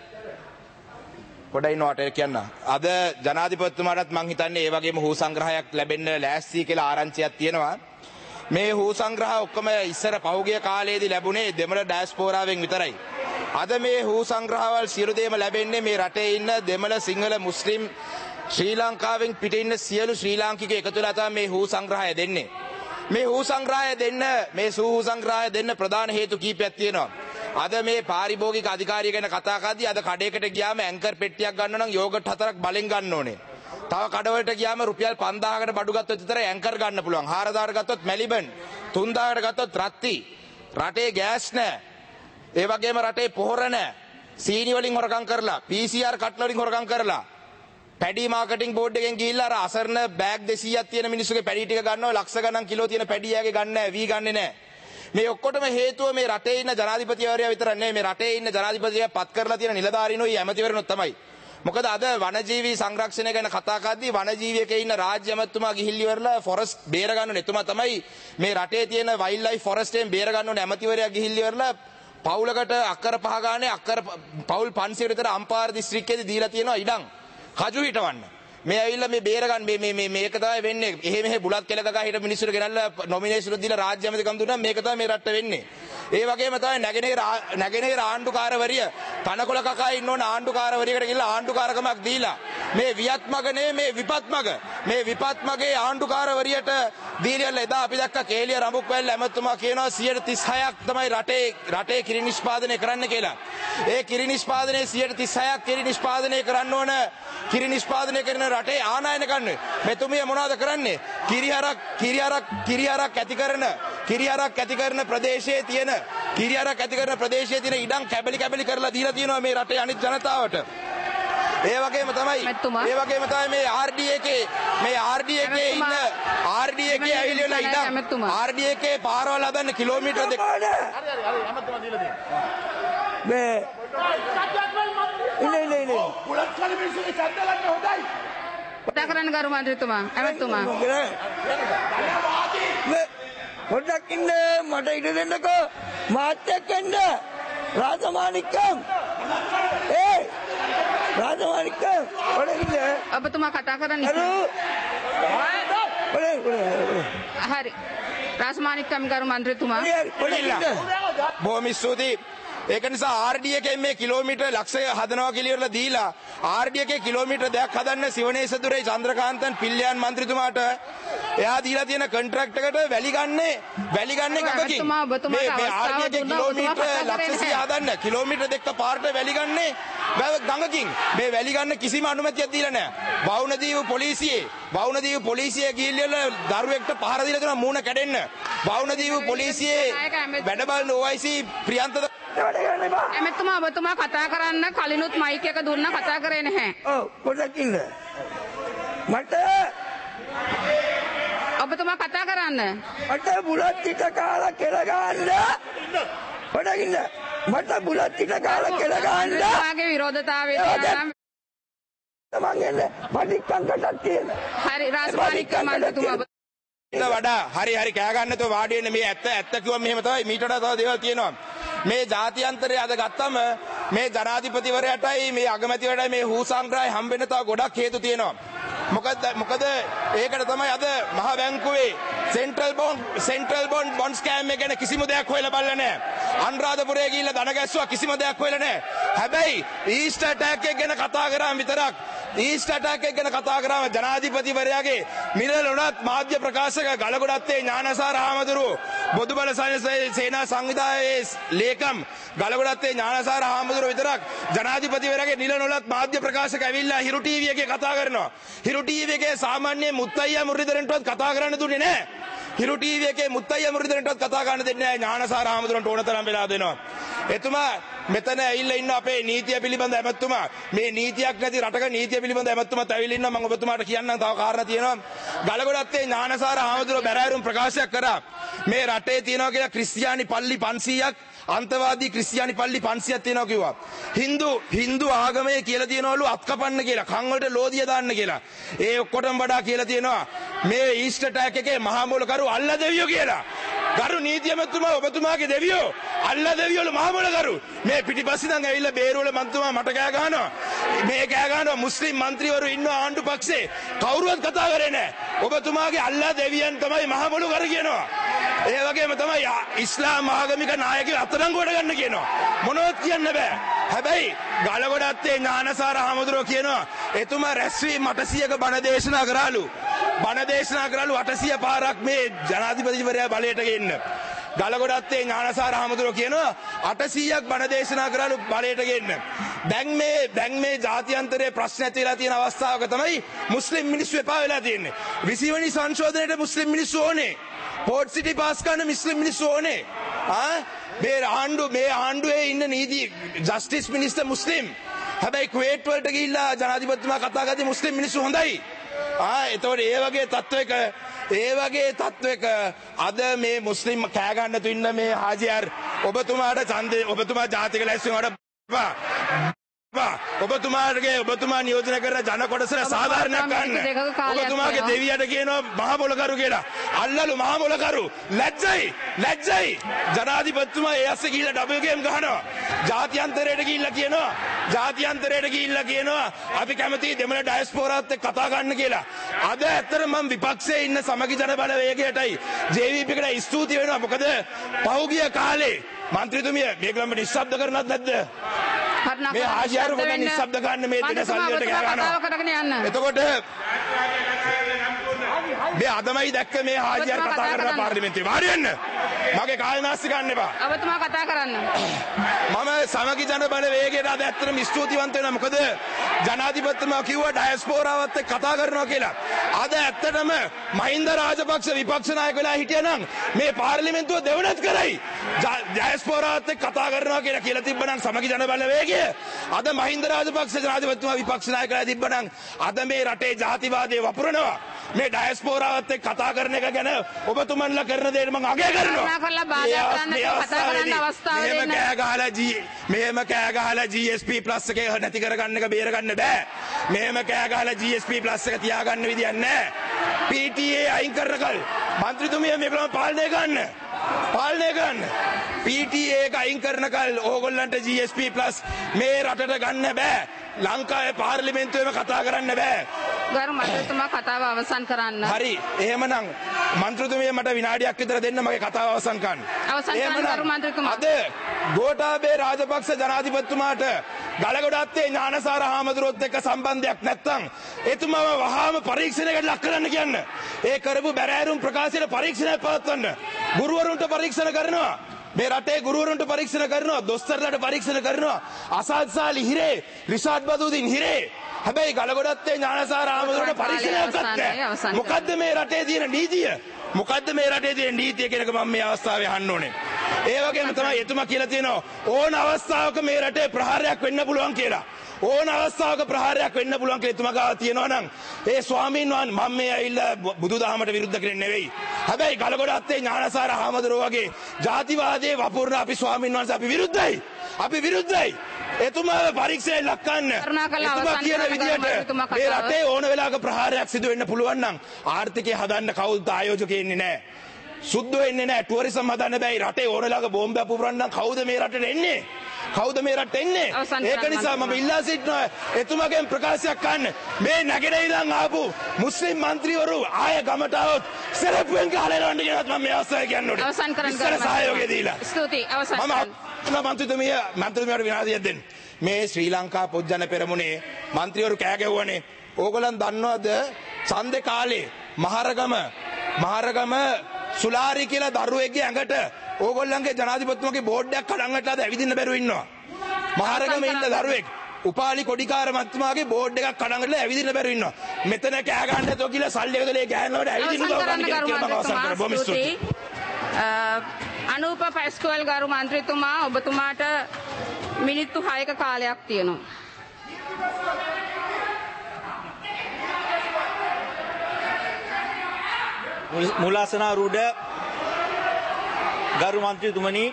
පොඩයි නෝට කියන්න. අද ජනාධිපතිතුමාටත් මං හිතන්නේ ඒ වගේම හූ සංග්‍රහයක් ලැබෙන්න ලෑස්ති කියලා ආරංචියක් තියෙනවා. මේ හූ සංග්‍රහ ඔක්කොම ඉස්සර පහුගිය කාලයේදී ලැබුණේ දෙමළ ඩයස්පෝරාවෙන් විතරයි. අද මේ හූ සංග්‍රහවල් සියලු දේම ලැබෙන්නේ මේ රටේ ඉන්න දෙමළ සිංහල මුස්ලිම් ශ්‍රී ලංකාවෙන් පිට ඉන්න සියලු ශ්‍රී ලාංකිකයෝ එකතු වෙලා තමයි මේ හූ සංග්‍රහය දෙන්නේ. මේ හූ සංග්‍රහය දෙන්න මේ හූ සංග්‍රහය දෙන්න ප්‍රධාන හේතු කීපයක් තියෙනවා. අද මේ පාරිභෝගික අධිකාරිය ගැන කතා කරද්දී අද කඩේකට ගියාම ඇන්කර් පෙට්ටියක් ගන්න නම් යෝගට් 4ක් බලෙන් ගන්න ඕනේ. තව කඩවලට ගියාම රුපියල් 5000කට බඩු ගත්තොත් විතරයි ඇන්කර් ගන්න පුළුවන්. 4000කට ගත්තොත් මැලිබන්, 3000කට ගත්තොත් රත්ති. රටේ ගෑස් නැහැ. ඒ වගේම රටේ පොහොර නැහැ. සීනි වලින් හොරකම් කරලා, PCR කට්ල වලින් හොරකම් කරලා, පැඩි මාකටිං බෝඩ් එකෙන් ගිහිල්ලා අර අසරණ බෑග් 200ක් තියෙන මිනිස්සුගේ පැඩි ටික ගන්නවා. ලක්ෂ ගණන් කිලෝ තියෙන පැඩි යාගේ ගන්න නැහැ, වී ගන්නෙ නැහැ. මේ ඔක්කොටම හේතුව මේ රටේ ඉන්න ජනාධිපතිවරයා විතරක් නෙවෙයි මේ රටේ ඉන්න ජනාධිපතියා පත් කරලා තියෙන නිලධාරීනෝයි ඇමතිවරණොත් තමයි. මොකද අද වනජීවී සංරක්ෂණය ගැන කතා කරද්දී වනජීවියකේ ඉන්න රාජ්‍ය ඇමතුමා ගිහිල්ලි ඉවරලා ෆොරස්ට් බේර ගන්න ඕනේ. එතුමා තමයි මේ රටේ තියෙන වයිල්ඩ් ලයිෆ් ෆොරස්ට් එකෙන් බේර ගන්න ඕනේ ඇමතිවරයා ගිහිල්ලි ඉවරලා පවුලකට අක්කර 5 ගානේ අක්කර පවුල් 500 විතර අම්පාර දිස්ත්‍රික්කයේදී දීලා තියෙනවා ඉඩම් කජු හිටවන්න. මේ ඇවිල්ලා මේ බේර ගන්න මේක තමයි වෙන්නේ. එහෙ මෙහෙ බුලත් කෙල ගගා හිට මිනිස්සුන්ට ගෙනල්ලා නොමිනේෂන් දීලා රාජ්‍ය ඇමතිකම් දුන්නා මේක තමයි මේ රටට වෙන්නේ. ඒ වගේම තමයි නැගෙනහිර ආණ්ඩුකාරවරිය තනකොළ කකා ඉන්න ඕන ආණ්ඩුකාරවරියකට ගිහලා ආණ්ඩුකාරකමක් දීලා මේ වියත් මග මේ විපත් මගේ ආණ්ඩුකාරවරියට දීලා එදා අපි දැක්ක කේලිය රඹුක් වැල්ල ඇමතුමා කියනවා 36ක් තමයි රටේ කිරි නිෂ්පාදනය කරන්න කියලා. ඒ කිරි නිෂ්පාදනයේ 36ක් කිරි නිෂ්පාදනය කරන්න ඕන කිරි නිෂ්පාදනය කරන රටේ ආනයන ගන්න. මෙතුමිය මොනවද කරන්නේ? කිරිහරක් ඇති කරන ප්‍රදේශයේ තියෙන ඉඩම් කැබලි කරලා දීලා තියෙනවා මේ රටේ අනිත් ජනතාවට. ඒ වගේම තමයි මේ RDA ඉන්න RDA ඇවිල්ලා ඉඩම් RDA පාරවල් හදන්න කිලෝමීටර් දෙක මේ ඉන්නේ පුලත් කල මිනිස්සුගේ ඡන්දලන්න හොඳයි. කතා කරන්න ගරු මන්ත්‍රීතුමා ඇමතුමා පොඩ්ඩක් ඉන්න මට ඉඩ දෙන්නකෝ මාත් එක්ක එන්න රාජමාණික්කම් රාජමාණික්කම් පොඩ්ඩක් ඉන්න ඔබතුමා කතා කරන්න හරි රාජමාණික්කම් ගරු මන්ත්‍රීතුමා බොහොම ස්තුතියි. ඒක නිසා RD එකෙන් මේ කිලෝමීටර් ලක්ෂය හදනවා කියලා දීලා RD එකේ කිලෝමීටර් දෙකක් හදන්න සිවනේසදුරේ චන්ද්‍රකාන්තන් පිල්ලයන් මන්ත්‍රීතුමාට එයා දීලා තියෙන කොන්ට්‍රැක්ට් එකට වැලි ගන්නේ ගඟකින් මේ RD එකේ කිලෝමීටර් ලක්ෂ 100 හදන්න කිලෝමීටර් දෙක පාරට වැලි ගන්නේ ගඟකින් මේ වැලි ගන්න කිසිම අනුමැතියක් දීලා නැහැ වවුනදීව පොලිසිය ගිහිල්ලා දරුවෙක්ට පහර දීලා තියෙනවා මූණ කැඩෙන්න වවුනදීව පොලිසියේ වැඩ බලන OIC ප්‍රියන්ත එමෙතුමා ඔබතුමා කතා කරන්න කලිනුත් මයික් එක දුන්න කතා කරේ නැහැ. ඔව් පොඩ්ඩක් ඉන්න. මට ඔබතුමා කතා කරන්න. මට බුලත් ටික කාලා කෙල ගන්න. පොඩ්ඩක් ඉන්න. මට බුලත් ටික කාලා කෙල ගන්න. ඔබතුමාගේ විරෝධතාවය තියෙනවා. මං එන්නේ පටික්කංකටක් තියෙන. හරි රාජමාණික්ක මන්ත්‍රීතුමා වඩා හරි කෑ ගන්න තෝ වාඩි වෙන්න මේ ඇත්ත කිව්වම මෙහෙම තමයි මීට වඩා තව දේවල් තියෙනවා මේ ජාත්‍යන්තරය අද ගත්තම මේ ජනාධිපතිවරයාටයි මේ අගමැතිවරයාටයි මේ හූ සංග්‍රහය හම්බෙන්න තව ගොඩක් හේතු තියෙනවා මොකද ඒකට තමයි අද මහ බැංකුවේ සෙන්ට්‍රල් බොන්ඩ් ස්කෑම් එක ගැන කිසිම දෙයක් හොයලා බලලා නැහැ අනුරාධපුරයේ ගිහිල්ලා ධන ගැස්සුවා කිසිම දෙයක් හොයලා නැහැ හැබැයි ඊස්ටර් ඇටැක් එක ගැන කතා කරාම විතරක් ඊස්ටර් ඇටැක් එක ගැන කතා කරාම ජනාධිපතිවරයාගේ මිලල උනත් මාධ්‍ය ප්‍රකාශක ගලගොඩත්තේ ඥානසාර හාමුදුරුවෝ බොදුබල සේනා සංවිධානයේ ලේකම් ගලගොඩත්තේ ඥානසාර හාමුදුරුවෝ විතරක් ජනාධිපතිවරයාගේ නිල නොලත් මාධ්‍ය ප්‍රකාශක ඇවිල්ලා හිරු ටීවී එකේ කතා කරනවා හිරු ටීවී එකේ සාමාන්‍ය මුත්තයියා මුරලිදරන්ටවත් කතා කරන්න දුන්නේ නැහැ හිරු ටීවී එකේ මුත්තයියා මුරලිදරන්ටවත් කතා කරන්න දෙන්නේ නැහැ ඥානසාර හාමුදුරුවන්ට ඕන තරම් වෙලා දෙනවා එතුමා මෙතන ඇවිල්ලා ඉන්න අපේ නීතිය පිළිබඳ ඇමතුමා මේ නීතියක් නැති රටක නීතිය පිළිබඳ ඇමතුමාත් ඇවිල්ලා ඉන්නවා මම ඔබතුමාට කියන්නම් තව කාරණා තියෙනවා ගලගොඩත්තේ ඥානසාර හාමුදුරුවෝ බැරෑරුම් ප්‍රකාශයක් කරා මේ රටේ තියෙනවා කියලා ක්‍රිස්තියානි පල්ලි 500ක් අන්තවාදී ක්‍රිස්තියානි පල්ලි 500ක් තියෙනවා කිව්වා හින්දු ආගමේ කියලා තියෙනවලු අත් කපන්න කියලා කන් වලට ලෝදිය දාන්න කියලා ඒ ඔක්කොටම වඩා කියලා තියෙනවා මේ ඊස්ටර් ඇටැක් එකේ මහා මොලකරු අල්ල දෙවියෝ කියලා ගරු නීති ඇමතුමා ඔබතුමාගේ දෙවියෝ අල්ල දෙවියෝ මහා මොලකරු මේ පිටිපස්සේ ඉඳන් ඇවිල්ලා බේරුවල මන්තුමා මට කෑ ගහනවා මේ කෑ ගහනවා මුස්ලිම් മന്ത്രിවරු ඉන්නවා ආණ්ඩු පක්ෂේ කවුරුවත් කතා කරේ නැහැ ඔබතුමාගේ අල්ලා දෙවියන් තමයි මහා මොලකරු කියනවා ඒ වගේම තමයි ඉස්ලාම් ආගමික නායකයෝ අත්අඩංගුවට ගන්න කියනවා මොනවත් කියන්න බෑ හැබැයි ගලගොඩත්තේ ඥානසාර හාමුදුරුවෝ කියනවා එතුමා රැස්වීම 800ක බණ දේශනා කරාලු 800 පාරක් මේ ජනාධිපතිවරයා බලයට ගෙන්න ගලගොඩත්තේ ඥානසාර හාමුදුරුවෝ කියනවා 800ක් බණ දේශනා කරාලු බලයට ගෙන්න දැන් මේ ජාත්‍යන්තරයේ ප්‍රශ්න ඇති වෙලා තියෙන අවස්ථාවක තමයි මුස්ලිම් මිනිස්සු එපා වෙලා තියෙන්නේ 20 වෙනි සංශෝධනයේට මුස්ලිම් මිනිස්සු ඕනේ පෝට් සිටි පාස් කරන මුස්ලිම් මිනිස්සු ඕනේ මේ ආණ්ඩුවේ ඉන්න නීති ජස්ටිස් මිනිස්ටර් මුස්ලිම් හැබැයි කුවේට් වලට ගිහිල්ලා ජනාධිපතිතුමා කතා කරද්දී මුස්ලිම් මිනිස්සු හොඳයි එතකොට ඒ වගේ තත්වයක අද මේ මුස්ලිම් කෑ ගන්න තු ඉන්න මේ හාජියාර් ඔබතුමා ජාතික ලැස්තිවීමට ඔබතුමා නියෝජනය කරන ජන කොටසට සාධාරණයක් ගන්න ඔබතුමාගේ දෙවියට කියනවා මහා මොලකරු කියලා අල්ලලු මහා මොලකරු ලැජ්ජයි ජනාධිපතිතුමා ඒ ඇස්සේ ගිහිල්ලා ඩබල් ගේම් ගහනවා ජාත්‍යන්තරයට ගිහිල්ලා කියනවා අපි කැමති දෙමළ ඩයස්පෝරාත් එක්ක කතා ගන්න කියලා අද ඇත්තට මම විපක්ෂයේ ඉන්න සමගි ජන බලවේගයටයි JVP එකට ස්තුති වෙනවා මොකද පහුගිය කාලේ මන්ත්‍රීතුමිය මේගොල්ලන්ට නිශ්ශබ්ද කරනවත් නැද්ද මේ ආශියාරු පොඩ්ඩක් නිශ්ශබ්ද ගන්න මේ දෙන සල්ලියට ගහනවා එතකොට මේ අදමයි දැක්ක මේ හාජියාර කතා කරන පාර්ලිමේන්තුවේ වාඩි වෙන්න මගේ කාලේ නාස්ති ගන්න එපා ඔබතුමා කතා කරන්න මම සමගි ජන බලවේගයට අද ඇත්තටම ස්තුතිවන්ත වෙනවා මොකද ජනාධිපතිතුමා කිව්වා ඩයස්පෝරාවත් එක්ක කතා කරනවා කියලා අද ඇත්තටම මහින්ද රාජපක්ෂ විපක්ෂ නායක වෙලා හිටියනම් මේ පාර්ලිමේන්තුව දෙවනත් කරයි ඩයස්පෝරාවත් එක්ක කතා කරනවා කියලා තිබ්බනම් සමගි ජන බලවේගය අද මහින්ද රාජපක්ෂ ජනාධිපතිතුමා විපක්ෂ නායකලා තිබ්බනම් අද මේ රටේ ජාතිවාදය වපුරනවා මේ ඩයස්පෝරාවත් එක්ක කතා කරන එක ගැන ඔබතුමන්ලා කරන දේ මම අගය කරනවා මෙහෙම කෑ ගහලා GSP+ එක නැති කරගන්න එක බේරගන්න බෑ මෙහෙම කෑ ගහලා GSP+ එක තියාගන්න විදියක් නැහැ PTA අයින් කරනකල් മന്ത്രിතුමිය මේකම පාලනය ගන්න PTA එක අයින් කරනකල් ඕගොල්ලන්ට GSP+ මේ රටට ගන්න බෑ ලංකාවේ පාර්ලිමේන්තුවේම කතා කරන්න බෑ ගරු මන්ත්‍රීතුමා කතාව අවසන් කරන්න. හරි. එහෙමනම් මන්ත්‍රීතුමිය මට විනාඩියක් විතර දෙන්න මගේ කතාව අවසන් කරන්න. අවසන් කරන්න ගරු මන්ත්‍රීතුමා. අද ගෝඨාභය රාජපක්ෂ ජනාධිපතිතුමාට ගලගොඩත්තේ ඥානසාර හාමුදුරුවොත් එක්ක සම්බන්ධයක් නැත්නම් එතුමාව වහාම පරීක්ෂණයකට ලක් කරන්න කියන්න. ඒ කරපු බැරෑරුම් ප්‍රකාශයට පරීක්ෂණයක් පවත්වන්න. ගුරුවරුන්ට පරීක්ෂණ කරනවා. මේ රටේ ගුරුවරුන්ට පරීක්ෂණ කරනවා, දොස්තරලාට පරීක්ෂණ කරනවා, අසාද් සාලි හිරේ, රිෂාඩ් බදුදීන් හිරේ. හැබැයි ගලගොඩත්තේ ඥානසාර ආමතුරුන්ට පරීක්ෂණයක් ගත්තා. මොකද්ද මේ රටේ තියෙන නීතිය? මොකද්ද මේ රටේ තියෙන නීතිය කියනක මම මේ අවස්ථාවේ අහන්න ඕනේ. ඒ වගේම තමයි එතුමා කියලා තියෙනවා ඕන අවස්ථාවක මේ රටේ ප්‍රහාරයක් වෙන්න පුළුවන් කියලා. ඕන අවස්ථාවක ප්‍රහාරයක් වෙන්න පුළුවන් කියලා එතුමා ගාව තියෙනවා නම් ඒ ස්වාමීන් වහන්සේ මම මේ ඇවිල්ලා බුදුදහමට විරුද්ධ කෙනෙක් නෙවෙයි. හැබැයි ගලගොඩත්තේ ඥානසාර ආමතුරුව වගේ ජාතිවාදයේ වපුරන අපි ස්වාමීන් වහන්සේ අපි විරුද්ධයි. අපි විරුද්ධයි. එතුමාව පරීක්ෂණයට ලක් කරන්න. එතුමා කියන විදිහට මේ රටේ ඕන වෙලාවක ප්‍රහාරයක් සිදු වෙන්න පුළුවන් නම් ආර්ථිකය හදන්න කවුරුත් ආයෝජක ඉන්නේ නැහැ. සුද්ධ වෙන්නේ නැහැ. ටුවරිසම් හදන්න බෑ. රටේ ඕන වෙලාවක බෝම්බයක් පුපුරන්න කවුද මේ රටට එන්නේ? කවුද මේ රටට එන්නේ? ඒක නිසා මම ඉල්ලා සිටිනවා එතුමාගෙන් ප්‍රකාශයක් ගන්න. මේ නැගෙනහිරන් ආපු මුස්ලිම් മന്ത്രിවරු ආය ගමට આવොත් සරපුවෙන් ගහලා යන්න කියනත් මම මේ අවස්ථාවේ කියන්න ඕනේ. අවසන් කරන්න ඉස්සර සහයෝගය දීලා. ස්තුතියි. අවසන් කරන්න. මන්ත්‍රීතුමියට විනාඩියක් දෙන්න. මේ ශ්‍රී ලංකා පොත්ජන පෙරමුණේ මන්ත්‍රීවරු කෑ ගැව්වනේ. ඕගොල්ලන් දන්නවද ඡන්දේ කාලේ මහරගම සුලාරි කියලා දරුවෙක්ගේ ඇඟට ඕගොල්ලන්ගේ ජනාධිපතිතුමාගේ බෝඩ් එකක් කඩංගටලාද ඇවිදින්න බැරුව ඉන්නවා. මහරගම ඉන්න දරුවෙක් උපාලි කොඩිකාර මහත්මයාගේ බෝඩ් එකක් කඩංගටලා ඇවිදින්න බැරුව ඉන්නවා. මෙතන කෑ ගන්න නැතෝ කියලා සල්ලි එකදලේ ගෑනවට ඇවිදින්න ගවන්න කියලා මම අවසන් කරා. බොහොම ස්තුතියි. අනූප පැස්කෝල් ගරු මන්ත්‍රීතුමා ඔබතුමාට මිනිත්තු 6ක කාලයක් තියෙනවා. මුලාසනාරූඪ ගරු මන්ත්‍රීතුමනි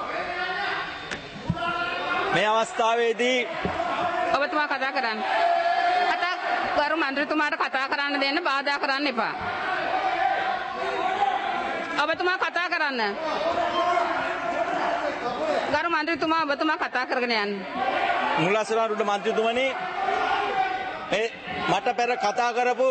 මේ අවස්ථාවේදී ඔබතුමා කතා කරන්න. ගරු මන්ත්‍රීතුමාට කතා කරන්න දෙන්න බාධා කරන්න එපා. ඔබතුමා කතා කරන්න. ගරු මන්ත්‍රීතුමා ඔබතුමා කතා කරගෙන යන්න. මුලාසනාරූඪ මන්ත්‍රීතුමනි මට පෙර කතා කරපු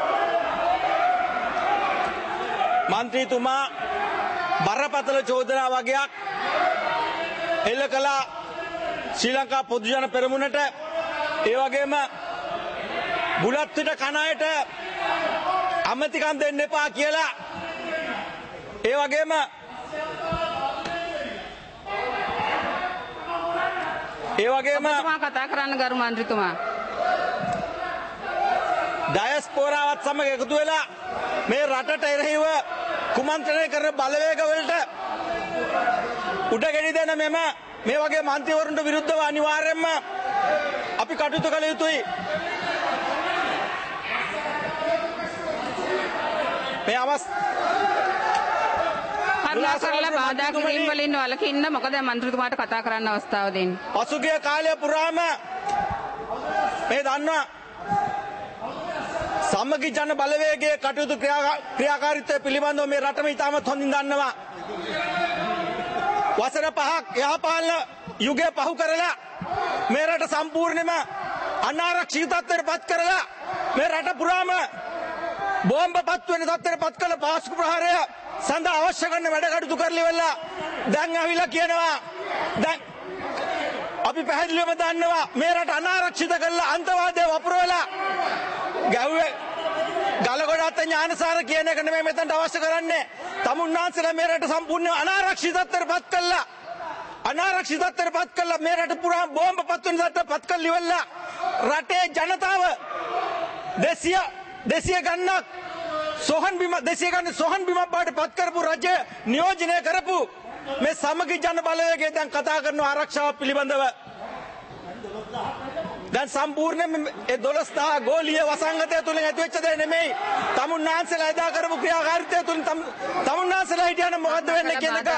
මන්ත්‍රීතුමා බරපතල චෝදනා වගේක් එල්ල කළා ශ්‍රී ලංකා පොදු ජන පෙරමුණට. ඒ වගේම බුලත් පිට කන අයට අමතිකම් දෙන්න එපා කියලා. ඒ වගේම ඔබතුමා කතා කරන්න ගරු මන්ත්‍රීතුමා. ඩයස්පෝරාවත් සමග එකතු වෙලා මේ රටට එරෙහිව කුමන්ත්‍රණය කරන බලවේගවලට උඩගෙඩි දෙන මේ වගේ මන්ත්‍රීවරුන්ට විරුද්ධව අනිවාර්යයෙන්ම අපි කටයුතු කළ යුතුයි. මේ කරුණා කරලා බාධා කිරීම වලින් වළකින්න. මොකද මන්ත්‍රීතුමාට කතා කරන්න අවස්ථාව දෙන්න. පසුගිය කාලය පුරාම මේ දන්නවා සමගි ජන බලවේගයේ කටයුතු ක්‍රියාකාරීත්වය පිළිබඳව මේ රටම ඉතාමත් හොඳින් දන්නවා. වසර 5ක් යහපාලන යුගය පහු කරලා මේ රට සම්පූර්ණයෙන්ම අනාරක්ෂිත තත්ත්වයට පත් කරලා මේ රට පුරාම බෝම්බපත් වෙන තත්ත්වයට පත් කළ පාස්කු ප්‍රහාරය සඳහා අවශ්‍ය කරන වැඩ කටයුතු කරලා ඉවරලා දැන් ඇවිල්ලා කියනවා දැන් අපි පැහැදිලිවම දන්නවා මේ රට අනාරක්ෂිත කරලා අන්තවාදයේ වපුරවලා ගැව්වේ ගලගොඩාත් ඥානසාර කියන එක නෙමෙයි මෙතනට අවශ්‍ය කරන්නේ. තමුන්නාන්සලා මේ රට සම්පූර්ණ අනාරක්ෂිතත්වයට පත් කළා මේ රට පුරා බෝම්බ පත් වෙන තත්ත්වයට පත් කළා ඉවරලා රටේ ජනතාව 200 ගණනක් සොහන් බිමක් බවට පත් කරපු රජය නියෝජනය කරපු මේ සමගි ජන බලවේගය දැන් කතා කරන ආරක්ෂාව පිළිබඳව දැන් සම්පූර්ණයෙන්ම ඒ 12000 ගෝලීය වසංගතය තුලින් ඇතිවෙච්ච දේ නෙමෙයි. තමුන්නාන්සලා එදා කරපු ක්‍රියාකාරීත්වය තුලින් තමුන්නාන්සලා හිටියනම් මොකද්ද වෙන්නේ කියන එක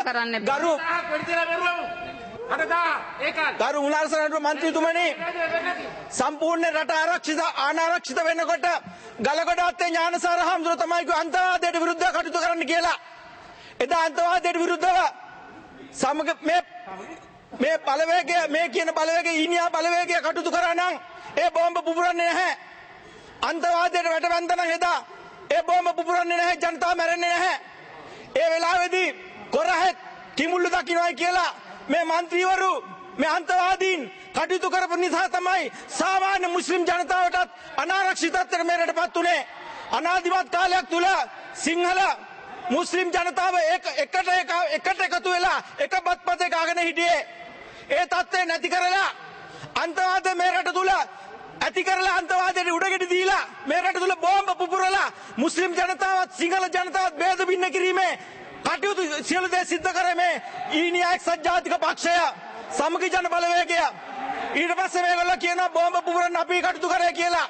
ගරු මුලාසනාරූඪ මන්ත්‍රීතුමනි සම්පූර්ණ රට අනාරක්ෂිත වෙනකොට ගලගොඩාත්තේ ඥානසාර හාමුදුරුවෝ තමයි කිව්ව අන්තවාදයට විරුද්ධව කටයුතු කරන්න කියලා. එදා අන්තවාදයට විරුද්ධව සමග මේ බලවේගය මේ කියන බලවේගය ඊනියා බලවේගය කටයුතු කරා නම් ඒ බෝම්බ පුපුරන්නේ නැහැ. අන්තවාදයට වැටවැන්දන හෙදා ඒ බෝම්බ පුපුරන්නේ නැහැ, ජනතාව මැරෙන්නේ නැහැ. ඒ වෙලාවේදී කොරහෙත් කිමුල්ලු දකින්නයි කියලා මේ മന്ത്രിවරු මේ අන්තවාදීන් කටයුතු කරපු නිසා තමයි සාමාන්‍ය මුස්ලිම් ජනතාවටත් අනාරක්ෂිතත්වයට මේකටපත් උනේ. අනාදිමත් කාලයක් තුල සිංහල මුස්ලිම් ජනතාව එකට එකතු වෙලා එක බත්පතේ ගාගෙන හිටියේ. ඒ තත්ත්වය නැති කරලා අන්තවාද මේ රට තුල ඇති කරලා අන්තවාදයට උඩගෙඩි දීලා මේ රට තුල බෝම්බ පුපුරලා මුස්ලිම් ජනතාවත් සිංහල ජනතාවත් ભેද බින්න කිරීමේ කටයුතු සියලු දේ සිද්ධ කරේ ඊනියා එක්සත් ජාතික පක්ෂය සමගි ජන බලවේගය. ඊට පස්සේ මේගොල්ලෝ කියනවා බෝම්බ පුපුරන්න අපි කටයුතු කරේ කියලා.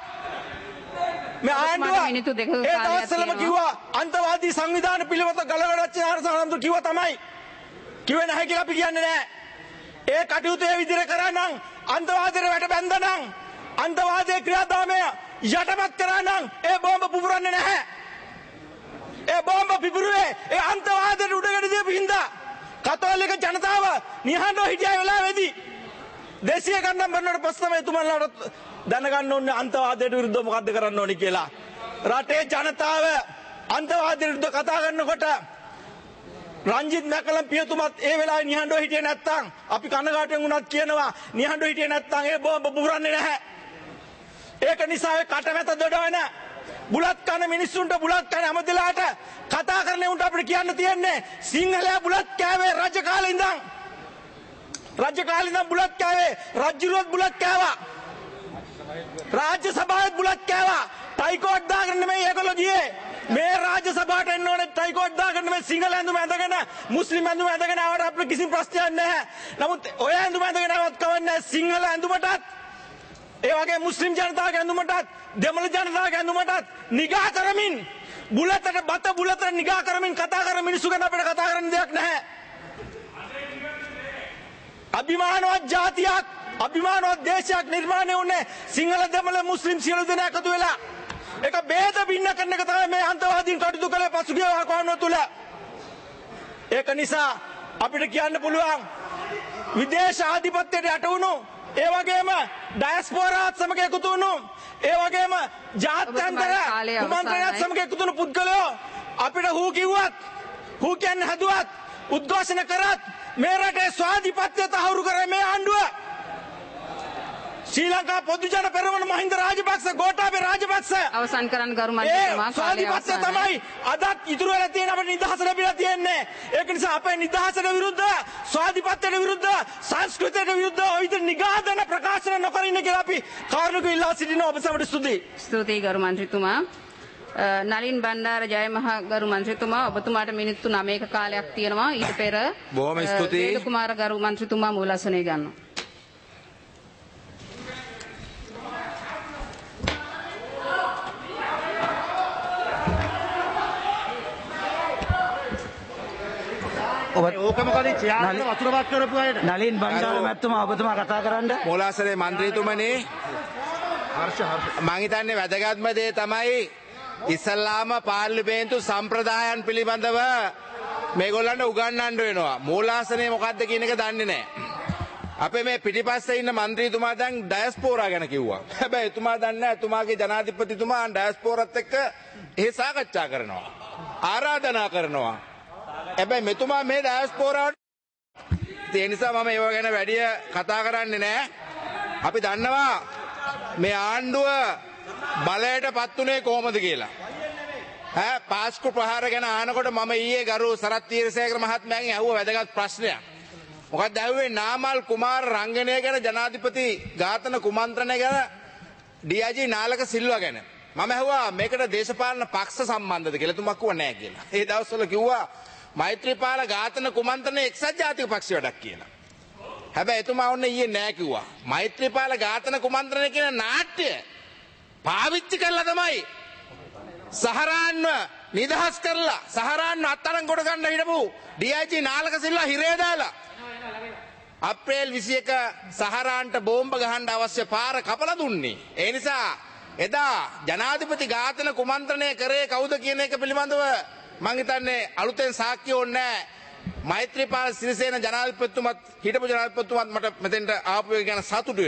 මේ ආණ්ඩුව ඒ දවස්වලම කිව්වා අන්තවාදී සංවිධාන පිළිවෙත ගලවඩච්ච ආරසානන්තු කිව්වා තමයි. කිව්වේ නැහැ කියලා අපි කියන්නේ නැහැ. ඒ කටයුතු ඒ විදිහට කරා නම් අන්තවාදයට වැට බැඳ නම් අන්තවාදයේ ක්‍රියාදාමය යටපත් කරා නම් ඒ බෝම්බ පුපුරන්නේ නැහැ. ඒ බෝම්බ පිපුරුවේ ඒ අන්තවාදයට උඩගෙඩි දීපු හින්දා කතෝලික ජනතාව නිහඬව හිටිය වෙලාවේදී දේශීය ගණන් බරනට පස්සේ තමයි එතුමන්ලාට දැනගන්න ඕනේ අන්තවාදයට විරුද්ධව මොකද්ද කරන්න ඕනේ කියලා. රටේ ජනතාව අන්තවාදයට විරුද්ධව කතා කරනකොට රංජිත් මැකලම් පියතුමත් ඒ වෙලාවේ නිහඬව හිටියේ නැත්තම් අපි කනගාටුවෙන් වුණත් කියනවා නිහඬව හිටියේ නැත්තම් ඒ බෝම්බ පුපුරන්නේ නැහැ. ඒක නිසා ඒ කටමැත දොඩවන බුලත් කන මිනිස්සුන්ට බුලත් කන හැමදෙලාට කතා කරන උන්ට අපිට කියන්න තියෙන්නේ සිංහලයා බුලත් කෑවේ රජ කාලේ ඉඳන්. රජ කාලේ ඉඳන් බුලත් කෑවේ, රජුරුවත් බුලත් කෑවා. රාජ්‍ය සභාවෙත් බුලත් කෑවා. ටයිකෝඩ් දාගෙන නෙමෙයි ඒගොල්ලෝ ගියේ. මේ රාජ්‍ය සභාවට එන්න ඕනේ ටයිකෝඩ් දාගෙන නෙමෙයි සිංහල ඇඳුම ඇඳගෙන මුස්ලිම් ඇඳුම ඇඳගෙන ආවට අපිට කිසි ප්‍රශ්නයක් නැහැ. නමුත් ඔය ඇඳුම ඇඳගෙන ආවත් කවන්නේ සිංහල ඇඳුමටත් ඒ වගේ මුස්ලිම් ජනතාවගේ ඇඳුමටත් දෙමළ ජනතාවගේ ඇඳුමටත් නිගා කරමින් බුලතට නිගා කරමින් කතා කරන මිනිස්සු ගැන අපිට කතා කරන්න දෙයක් නැහැ. අභිමානවත් ජාතියක් අභිමානවත් දේශයක් නිර්මාණය වුණේ සිංහල දෙමළ මුස්ලිම් සියලු දෙනා එකතු වෙලා. ඒක ભેද බින්න කරන එක තමයි මේ අන්තවාදීන් කටයුතු කළේ පසුගිය වකවානුව තුල. ඒක නිසා අපිට කියන්න පුළුවන් විදේශ ආධිපත්‍යයට යට වුණු ඒ වගේම ඩයස්පෝරාත් සමග එකතු වුණු ඒ වගේම ජාත්‍යන්තර කුමන්ත්‍රණයත් සමග එකතු වුණු පුද්ගලයෝ අපිට හූ කිව්වත් හූ කියන්නේ හදුවත් උද්ඝෝෂණ කරත් මේ රටේ ස්වාධිපත්‍ය තහවුරු කරේ මේ ආණ්ඩුව. ශ්‍රී ලංකා පොදු ජන පෙරමුණ මහින්ද රාජපක්ෂ ගෝඨාභය රාජපක්ෂ අවසන් කරන්න ගරු මන්ත්‍රීතුමා කාලය අවසන්. තමයි අදත් ඉතුරු වෙලා තියෙන අපේ නිදහස ලැබිලා තියෙන්නේ. ඒක නිසා අපේ නිදහසට විරුද්ධ, ස්වාධිපත්‍යයට විරුද්ධ, සංස්කෘතියට විරුද්ධ ඔය විදිහට නිගාදන ප්‍රකාශන නොකර ඉන්න කියලා අපි කාරුණිකව ඉල්ලා සිටිනවා. ඔබ සමට ස්තුතියි. ස්තුතියි ගරු මන්ත්‍රීතුමා. නලින් බණ්ඩාර ජයමහා ගරු මන්ත්‍රීතුමා ඔබතුමාට මිනිත්තු 9ක කාලයක් තියෙනවා. ඊට පෙර බොහොම ස්තුතියි. වේදු කුමාර ගරු මන්ත්‍රීතුමා මූලාසනය ගන්නවා. නලින් බණ්ඩාර මැතිතුමා ඔබතුමා කතා කරන්න. මූලාසනයේ මන්ත්‍රීතුමනි මම හිතන්නේ වැදගත්ම දේ තමයි ඉස්ලාම පාර්ලිමේන්තු සම්ප්‍රදායන් පිළිබඳව මේගොල්ලන්ට උගන්වන්න වෙනවා. මූලාසනයේ මොකද්ද කියන එක දන්නේ නැහැ. අපේ මේ පිටිපස්සේ ඉන්න മന്ത്രിතුමා දැන් ඩයස්පෝරා ගැන කිව්වා. හැබැයි එතුමා දන්නේ නැහැ එතුමාගේ ජනාධිපතිතුමා ඩයස්පෝරාත් එක්ක එහි සාකච්ඡා කරනවා. ආරාධනා කරනවා. හැබැයි මෙතුමා මේ ඩයස්පෝරාවට ඒ නිසා මම ඒව ගැන වැඩි කතා කරන්නේ නැහැ. අපි දන්නවා මේ ආණ්ඩුව බලයට පත් උනේ කොහොමද කියලා. පාස්කු ප්‍රහාර ගැන අහනකොට මම ඊයේ ගරු සරත් තීරසේකර මහත්මයාගෙන් අහුව වැදගත් ප්‍රශ්නයක්. මොකක්ද ඇහුවේ? නාමල් කුමාර රංගනය ගැන, ජනාධිපති ඝාතන කුමන්ත්‍රණය ගැන, DIG නාලක සිල්වා ගැන. මම ඇහුවා මේකට දේශපාලන පක්ෂ සම්බන්ධද කියලා. එතුමා කිව්වා නැහැ කියලා. ඒ දවස්වල කිව්වා මෛත්‍රීපාල ඝාතන කුමන්ත්‍රණය එක්සත් ජාතික පක්ෂ වැඩක් කියලා. හැබැයි එතුමා ඔන්න ඊයේ නැහැ කිව්වා. මෛත්‍රීපාල ඝාතන කුමන්ත්‍රණය කියන නාට්‍ය පාවිච්චි කරලා තමයි සහරාන්ව නිදහස් කරලා සහරාන්ව අත්අඩංගුවට ගන්න හිටපු DIG නාලක සිල්වා හිරේ දාලා අප්‍රේල් 21 සහරාන්ට බෝම්බ ගහන්න අවශ්‍ය පාර කපලා දුන්නේ. ඒ නිසා එදා ජනාධිපති ඝාතන කුමන්ත්‍රණය කරේ කවුද කියන එක පිළිබඳව මම හිතන්නේ අලුතෙන් සාක්ෂි ඕනේ නැහැ. මෛත්‍රීපාල සිරිසේන ජනාධිපතිතුමත් හිටපු ජනාධිපතිතුමත් මට මෙතෙන්ට ආපු එක ගැන සතුටු වෙනවා.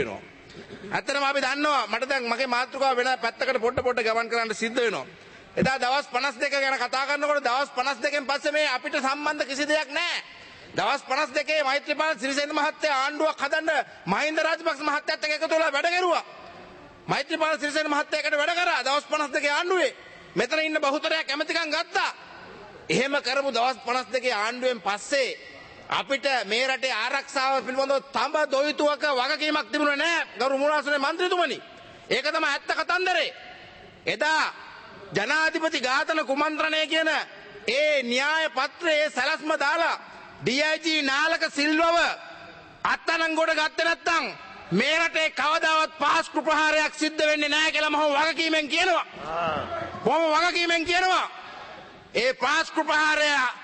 ඇත්තටම අපි දන්නවා මට දැන් මගේ මාතෘකාව වෙන පැත්තකට පොඩ ගමන් කරන්න සිද්ධ වෙනවා. එදා දවස් 52 ගැන කතා කරනකොට දවස් 52කින් පස්සේ මේ අපිට සම්බන්ධ කිසි දෙයක් නැහැ. දවස් 52 මෛත්‍රීපාල සිරිසේන මහත්තයා ආණ්ඩුවක් හදන්න මහින්ද රාජපක්ෂ මහත්තයාත් එක්ක එකතු වෙලා වැඩ කෙරුවා. මෛත්‍රීපාල සිරිසේන මහත්තයා එකට වැඩ කරා දවස් 52 ආණ්ඩුවේ. මෙතන ඉන්න බහුතරයක් කැමැතිකම් ගත්තා. එහෙම කරපු දවස් 52 ආණ්ඩුවෙන් පස්සේ අපිට මේ රටේ ආරක්ෂාව පිළිබඳව තඹ දොයිතුවක වගකීමක් තිබුණේ නැහැ ගරු මුලාසනේ මන්ත්‍රීතුමනි. ඒක තමයි ඇත්ත කතන්දරේ. එදා ජනාධිපති ඝාතන කුමන්ත්‍රණය කියන ඒ න්‍යාය පත්‍රයේ සැලැස්ම දාලා DIG නාලක සිල්වව අත්අඩංගුවට ගත්තේ නැත්නම් මේ රටේ කවදාවත් පාස්කු ප්‍රහාරයක් සිද්ධ වෙන්නේ නැහැ කියලා මම වගකීමෙන් කියනවා. කොහොම වගකීමෙන් කියනවා. ඒ පාස්කු ප්‍රහාරය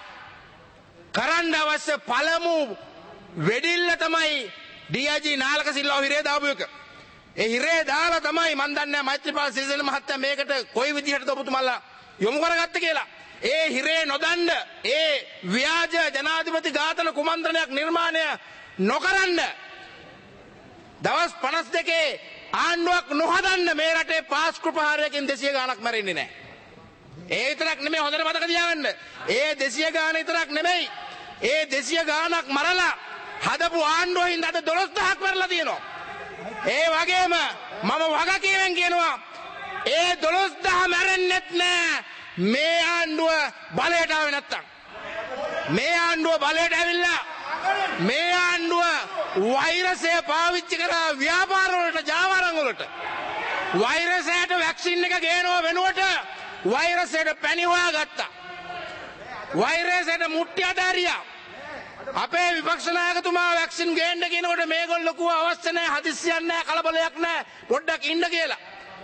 කරන්න අවශ්‍ය පළමු වෙඩිල්ල තමයි DIG නාලක සිල්වව හිරේ දාපු එක. ඒ හිරේ දාලා තමයි මන් දන්නේ මෛත්‍රීපාල සිරිසේන මහත්තයා මේකට කොයි විදිහටද ඔබතුමාලා යොමු කරගත්තේ කියලා. ඒ හිරේ නොදන්න ඒ ව්‍යාජ ජනාධිපති ඝාතන කුමන්ත්‍රණයක් නිර්මාණය නොකරන්න දවස් 52 ආණ්ඩුවක් නොහදන්න මේ රටේ පාස්කු ප්‍රහාරයකින් 200 ගාණක් මැරෙන්නේ නැහැ. ඒ විතරක් නෙමෙයි හොඳට මතක තියාගන්න. ඒ 200 ගාණ විතරක් නෙමෙයි. ඒ 200 ගාණක් මරලා හදපු ආණ්ඩුවෙන් අද 12000ක් මරලා තියෙනවා. ඒ වගේම මම වගකීමෙන් කියනවා ඒ 12000 මැරෙන්නෙත් නෑ මේ ආණ්ඩුව බලයට ආවේ නැත්තම්. මේ ආණ්ඩුව බලයට ඇවිල්ලා මේ ආණ්ඩුව වෛරසය පාවිච්චි කරා ව්‍යාපාර වලට ජාවාරම් වලට වෛරසයට වැක්සින් එක ගේනවා වෙනුවට වෛරසයට පැණි හොයාගත්තා. වෛරසයට මුට්ටි අදාරියා. අපේ විපක්ෂ නායකතුමා වැක්සින් ගේන්න කියනකොට මේගොල්ලෝ කිව්වා අවශ්‍ය නැහැ හදිස්සියක් නැහැ කලබලයක් නැහැ පොඩ්ඩක් ඉන්න කියලා.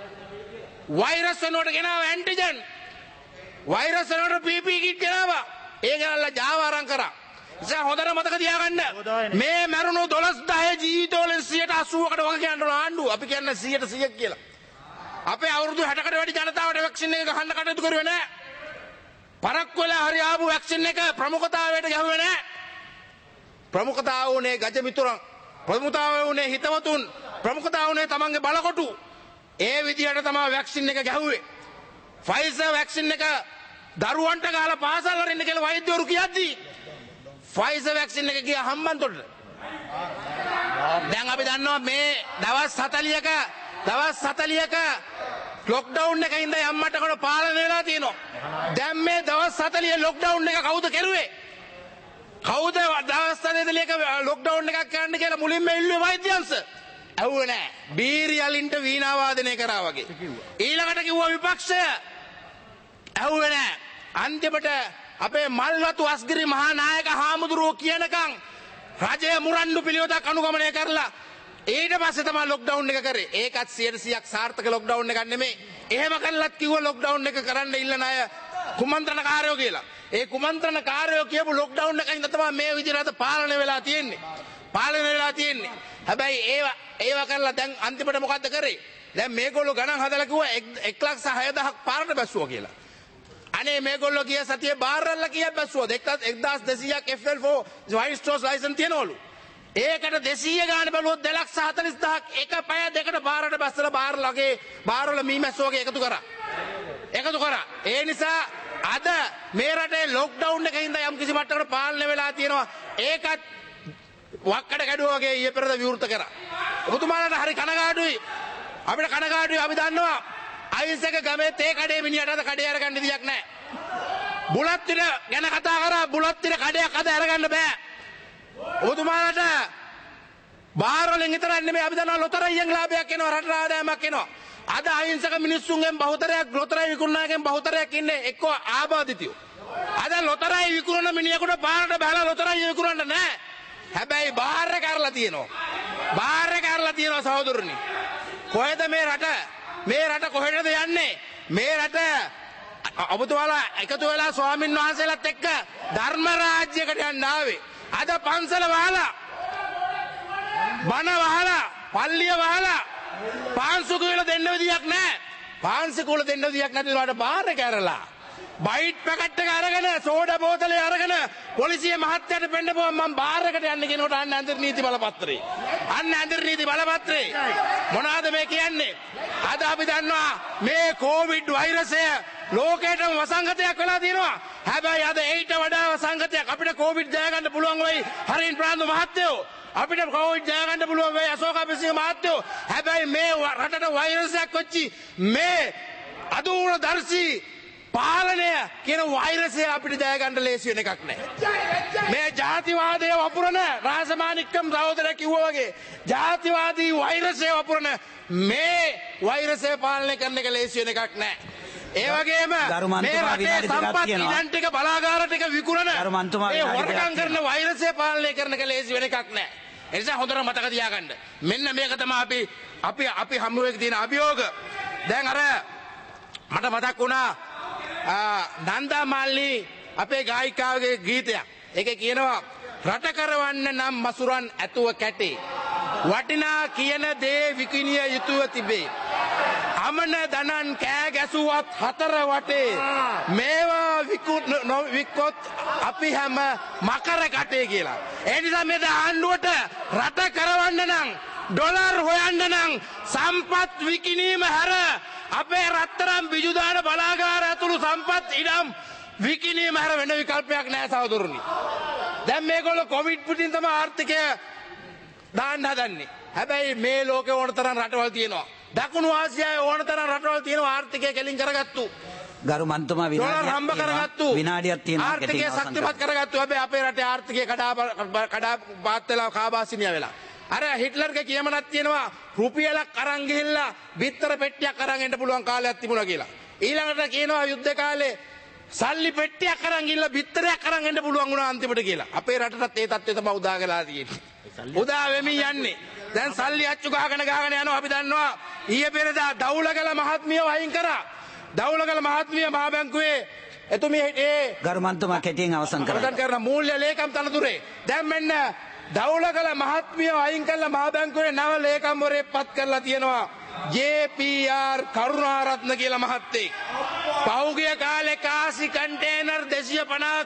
වෛරස් වෙනකොට ගෙනාව ඇන්ටිජන් වෛරස් වෙනකොට PP කිට් ගෙනාවා. ඒ ගානලා ජාවාරම් කරා. ඉතින් හොඳට මතක තියාගන්න මේ මරුණු 12000 ජීවිතවල 80%කට වගේ කියන්න ආණ්ඩුව අපි කියන්නේ 100% කියලා. අපේ අවුරුදු 60කට වැඩි ජනතාවට වැක්සින් එක ගහන්න කටයුතු කරුවේ නැහැ. පරක්කු වෙලා හරි ආපු වැක්සින් එක ප්‍රමුඛතාවයට ගැහුවේ නැහැ. ප්‍රමුඛතාව උනේ ගජ මිතුරන් ප්‍රමුඛතාව උනේ හිතවතුන් ප්‍රමුඛතාව උනේ තමන්ගේ බලකොටු ඒ විදිහට තමයි වැක්සින් එක ගැහුවේ. ෆයිසර් වැක්සින් එක දරුවන්ට ගහලා පාසල් වල ඉන්න කියලා වෛද්‍යවරු කියද්දී ෆයිසර් වැක්සින් එක ගියා හම්බන්තොට. දැන් අපි දන්නවා මේ දවස් 40ක ලොක්ඩවුන් එකේ ඉඳන් අම්මට කොට පාලනය වෙලා තියෙනවා. දැන් මේ දවස් 40 ලොක්ඩවුන් එක කවුද කෙරුවේ? කවුද දවස් 40ක ලොක්ඩවුන් එකක් කරන්න කියලා මුලින්ම ඉල්ලුවේ වෛද්‍යංශ? ඇහුවේ නෑ. බීරියලින්ට වීණා වාදනය කරා වගේ. ඊළඟට කිව්වා විපක්ෂය. ඇහුවේ නෑ. අන්තිමට අපේ මල්වතු අස්ගිරි මහා නායක හාමුදුරුවෝ කියනකම් රජය මුරණ්ඩු පිළිවෙතක් අනුගමනය කරලා ඊට පස්සේ තමයි ලොක්ඩවුන් එක කරේ. ඒකත් 100%ක් සාර්ථක ලොක්ඩවුන් එකක් නෙමෙයි. එහෙම කළත් කිව්වා ලොක්ඩවුන් එක කරන්න ඉල්ලන අය කුමන්ත්‍රණකාරයෝ කියලා. ඒ කුමන්ත්‍රණකාරයෝ කියපු ලොක්ඩවුන් එකකින් තමයි මේ විදිහට පාලනය වෙලා තියෙන්නේ. හැබැයි ඒව කරලා දැන් අන්තිමට මොකද්ද කරේ? දැන් මේගොල්ලෝ ගණන් හදලා කිව්වා 1,06,000ක් පාරට බැස්සුවා කියලා. අනේ මේගොල්ලෝ ගිය සතියේ බාරල්ලා කීයක් බැස්සුවද? 1,200ක් FL4 වයින් ස්ටෝර්ස් ලයිසන් තියනවලු. ඒකට 200 ගාන බැලුවොත් 2,40,000ක් එක පැය දෙකට බාරට බැස්සලා බාරවල මීමැස්සෝ වගේ එකතු කරා. ඒ නිසා අද මේ රටේ ලොක්ඩවුන් එකකින් ඉඳන් යම් කිසි මට්ටමකට පාලනය වෙලා තියෙනවා. ඒකත් වක්කඩ කැඩුවා වගේ ඊයේ පෙරේද විවෘත කරා. ඔබතුමාලට හරි කනගාටුයි. අපිට කනගාටුයි. අපි දන්නවා අයිසක ගමේ තේ කඩේ මිනිහට අද කඩේ අරගන්න විදියක් නැහැ. බුලත් තිර ගැන කතා කරා බුලත් තිර කඩයක් අද අරගන්න බෑ. ඔබතුමාලට බාරවලින් විතරක් නෙමෙයි අපි දන්නවා ලොතරැයියෙන් ලාභයක් එනවා රට ආදායමක් එනවා. අද අහිංසක මිනිස්සුන්ගෙන් බහුතරයක් ලොතරැයි විකුණනගෙන් බහුතරයක් ඉන්නේ එක්ක ආබාධිතයෝ. අද ලොතරැයි විකුණන මිනිහෙකුට බාරට බහලා ලොතරැයි විකුණන්න නැහැ. හැබැයි බාහිර කරලා තියෙනවා සහෝදරනි. කොහෙද මේ රට කොහෙටද යන්නේ? මේ රට ඔබතුමාලා එකතු වෙලා ස්වාමින් වහන්සේලාත් එක්ක ධර්ම රාජ්‍යයකට යන්න ආවේ. අද පන්සල වහලා බණ වහලා පල්ලිය වහලා පාන්සු කුල දෙන්න විදියක් නැහැ. පාන්සු කුල දෙන්න විදියක් නැති වලට බාහිර කරලා බයිට් පැකට් එක අරගෙන සෝඩා බෝතලේ අරගෙන පොලිසිය මහත්තයාට පෙන්නපුවා මම බාරකට යන්න කියනකොට අන්න ඇඳරි නීති බලපත්‍රේ. අන්න ඇඳරි නීති බලපත්‍රේ. මොනවාද මේ කියන්නේ? අද අපි දන්නවා මේ කොවිඩ් වෛරසය ලෝකයටම වසංගතයක් වෙලා තියෙනවා. හැබැයි අද ඊට වඩා වසංගතයක් අපිට කොවිඩ් ජය ගන්න පුළුවන් වෙයි. හරින් ප්‍රාන්දු මහත්තයෝ අපිට කොවිඩ් ජය ගන්න පුළුවන් වෙයි අශෝක අබේසිංහ මහත්තයෝ. හැබැයි මේ රටට වෛරසයක් වෙච්චි මේ අදූර දර්ශී පාලනය කියන වෛරසය අපිට ජය ගන්න ලේසි වෙන එකක් නැහැ. මේ ජාතිවාදය වපුරන රාසමානික්කම් සහෝදරයා කිව්වා වගේ ජාතිවාදී වෛරසය වපුරන මේ වෛරසය පාලනය කරන එක ලේසි වෙන එකක් නැහැ. ඒ වගේම මේ රටේ සම්පත් ඉඩම් ටික බලාගාර ටික විකුණන මේ වර්ගම් කරන වෛරසය පාලනය කරන එක ලේසි වෙන එකක් නැහැ. ඒ නිසා හොඳට මතක තියාගන්න. මෙන්න මේක තමයි අපි හමුවේ තියෙන අභියෝග. දැන් අර මට මතක් වුණා නන්දා මාල්නි අපේ ගායිකාවගේ ගීතයක්. ඒකේ කියනවා රට කරවන්න නම් මසුරන් ඇතුව කැටේ. වටිනා කියන දේ විකිනිය යුතුව තිබේ. අමන දනන් කෑ ගැසුවත් හතර වටේ. මේවා වික්කොත් අපි හැම මකර කටේ කියලා. ඒ නිසා මේ ආණ්ඩුවට රට කරවන්න නම් ඩොලර් හොයන්න නම් සම්පත් විකිනීම හැර අපේ රත්තරන් බිජුදාන බලාගාර ඇතුළු සම්පත් ඉඩම් විකිනීම හැර වෙන විකල්පයක් නැහැ සහෝදරනි. දැන් මේගොල්ලෝ කොවිඩ් පිටින් තමයි ආර්ථිකය දාන්න හදන්නේ. හැබැයි මේ ලෝකේ ඕන තරම් රටවල් තියෙනවා. දකුණු ආසියාවේ ඕන තරම් රටවල් තියෙනවා ආර්ථිකය කෙලින් කරගත්තු. ගරු මන්තුමා විනාඩියක් තියෙනවා. ආර්ථිකය ශක්තිමත් කරගත්තු. හැබැයි අපේ රටේ ආර්ථිකය කඩා පාත් වෙලා කාබාසිනිය වෙලා. අර හිට්ලර්ගේ කියමනක් තියෙනවා රුපියලක් අරන් ගිහිල්ලා බිත්තර පෙට්ටියක් අරන් එන්න පුළුවන් කාලයක් තිබුණා කියලා. ඊළඟට කියනවා යුද්ධ කාලේ සල්ලි පෙට්ටියක් අරන් ගිහිල්ලා බිත්තරයක් අරන් එන්න පුළුවන් වුණා අන්තිමට කියලා. අපේ රටටත් ඒ තත්ත්වය තමයි උදා වෙලා තියෙන්නේ. උදා වෙමින් යන්නේ. දැන් සල්ලි අච්චු ගහගෙන යනවා. අපි දන්නවා ඊයේ පෙරදා දවුලගල මහත්මියව අයින් කරා. දවුලගල මහත්මිය මහ බැංකුවේ එතුමිය ඒ ගරු මන්තුමා කෙටියෙන් අවසන් කරන මූල්‍ය ලේකම් තනතුරේ දැන් මෙන්න දවුලගල මහත්මියව අයින් කළා මහ බැංකුවේ නව ලේකම්වරයෙක් පත් කරලා තියෙනවා JPR කරුණාරත්න කියලා මහත්තයෙක්. පහුගිය කාලේ කාසි කන්ටේනර් 250ක්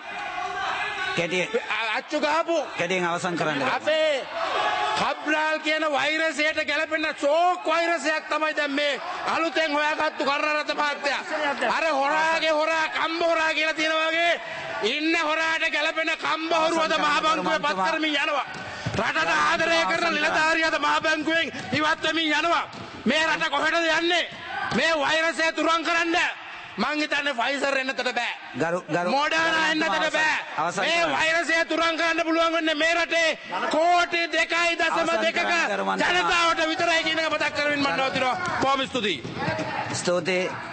අච්චු ගහපු කෙටියෙන් අවසන් කරන්න. අපේ කබ්රාල් කියන වෛරසයට ගැලපෙන ෂෝක් වෛරසයක් තමයි දැන් මේ අලුතෙන් හොයාගත්තු කරුණාරත්න මහත්තයා. අර හොරාගේ හොරා කම්බ හොරා කියලා තියෙනවා වගේ ඉන්න හොරාට ගැලපෙන කම්බ හොරුවද මහ බැංකුවේ පත් කරමින් යනවා. රටට ආදරය කරන නිලධාරියාද මහ බැංකුවෙන් ඉවත් වෙමින් යනවා. මේ රට කොහෙටද යන්නේ? මේ වෛරසය තුරන් කරන්න මං හිතන්නේ ෆයිසර් එන්නතට බෑ. මොඩර්නා එන්නතට බෑ. මේ වෛරසය තුරන් කරන්න පුළුවන් වෙන්නේ මේ රටේ කෝටි 2.2ක ජනතාවට විතරයි කියන එක මතක් කරමින් මම නවතිනවා. බොහොම ස්තුතියි.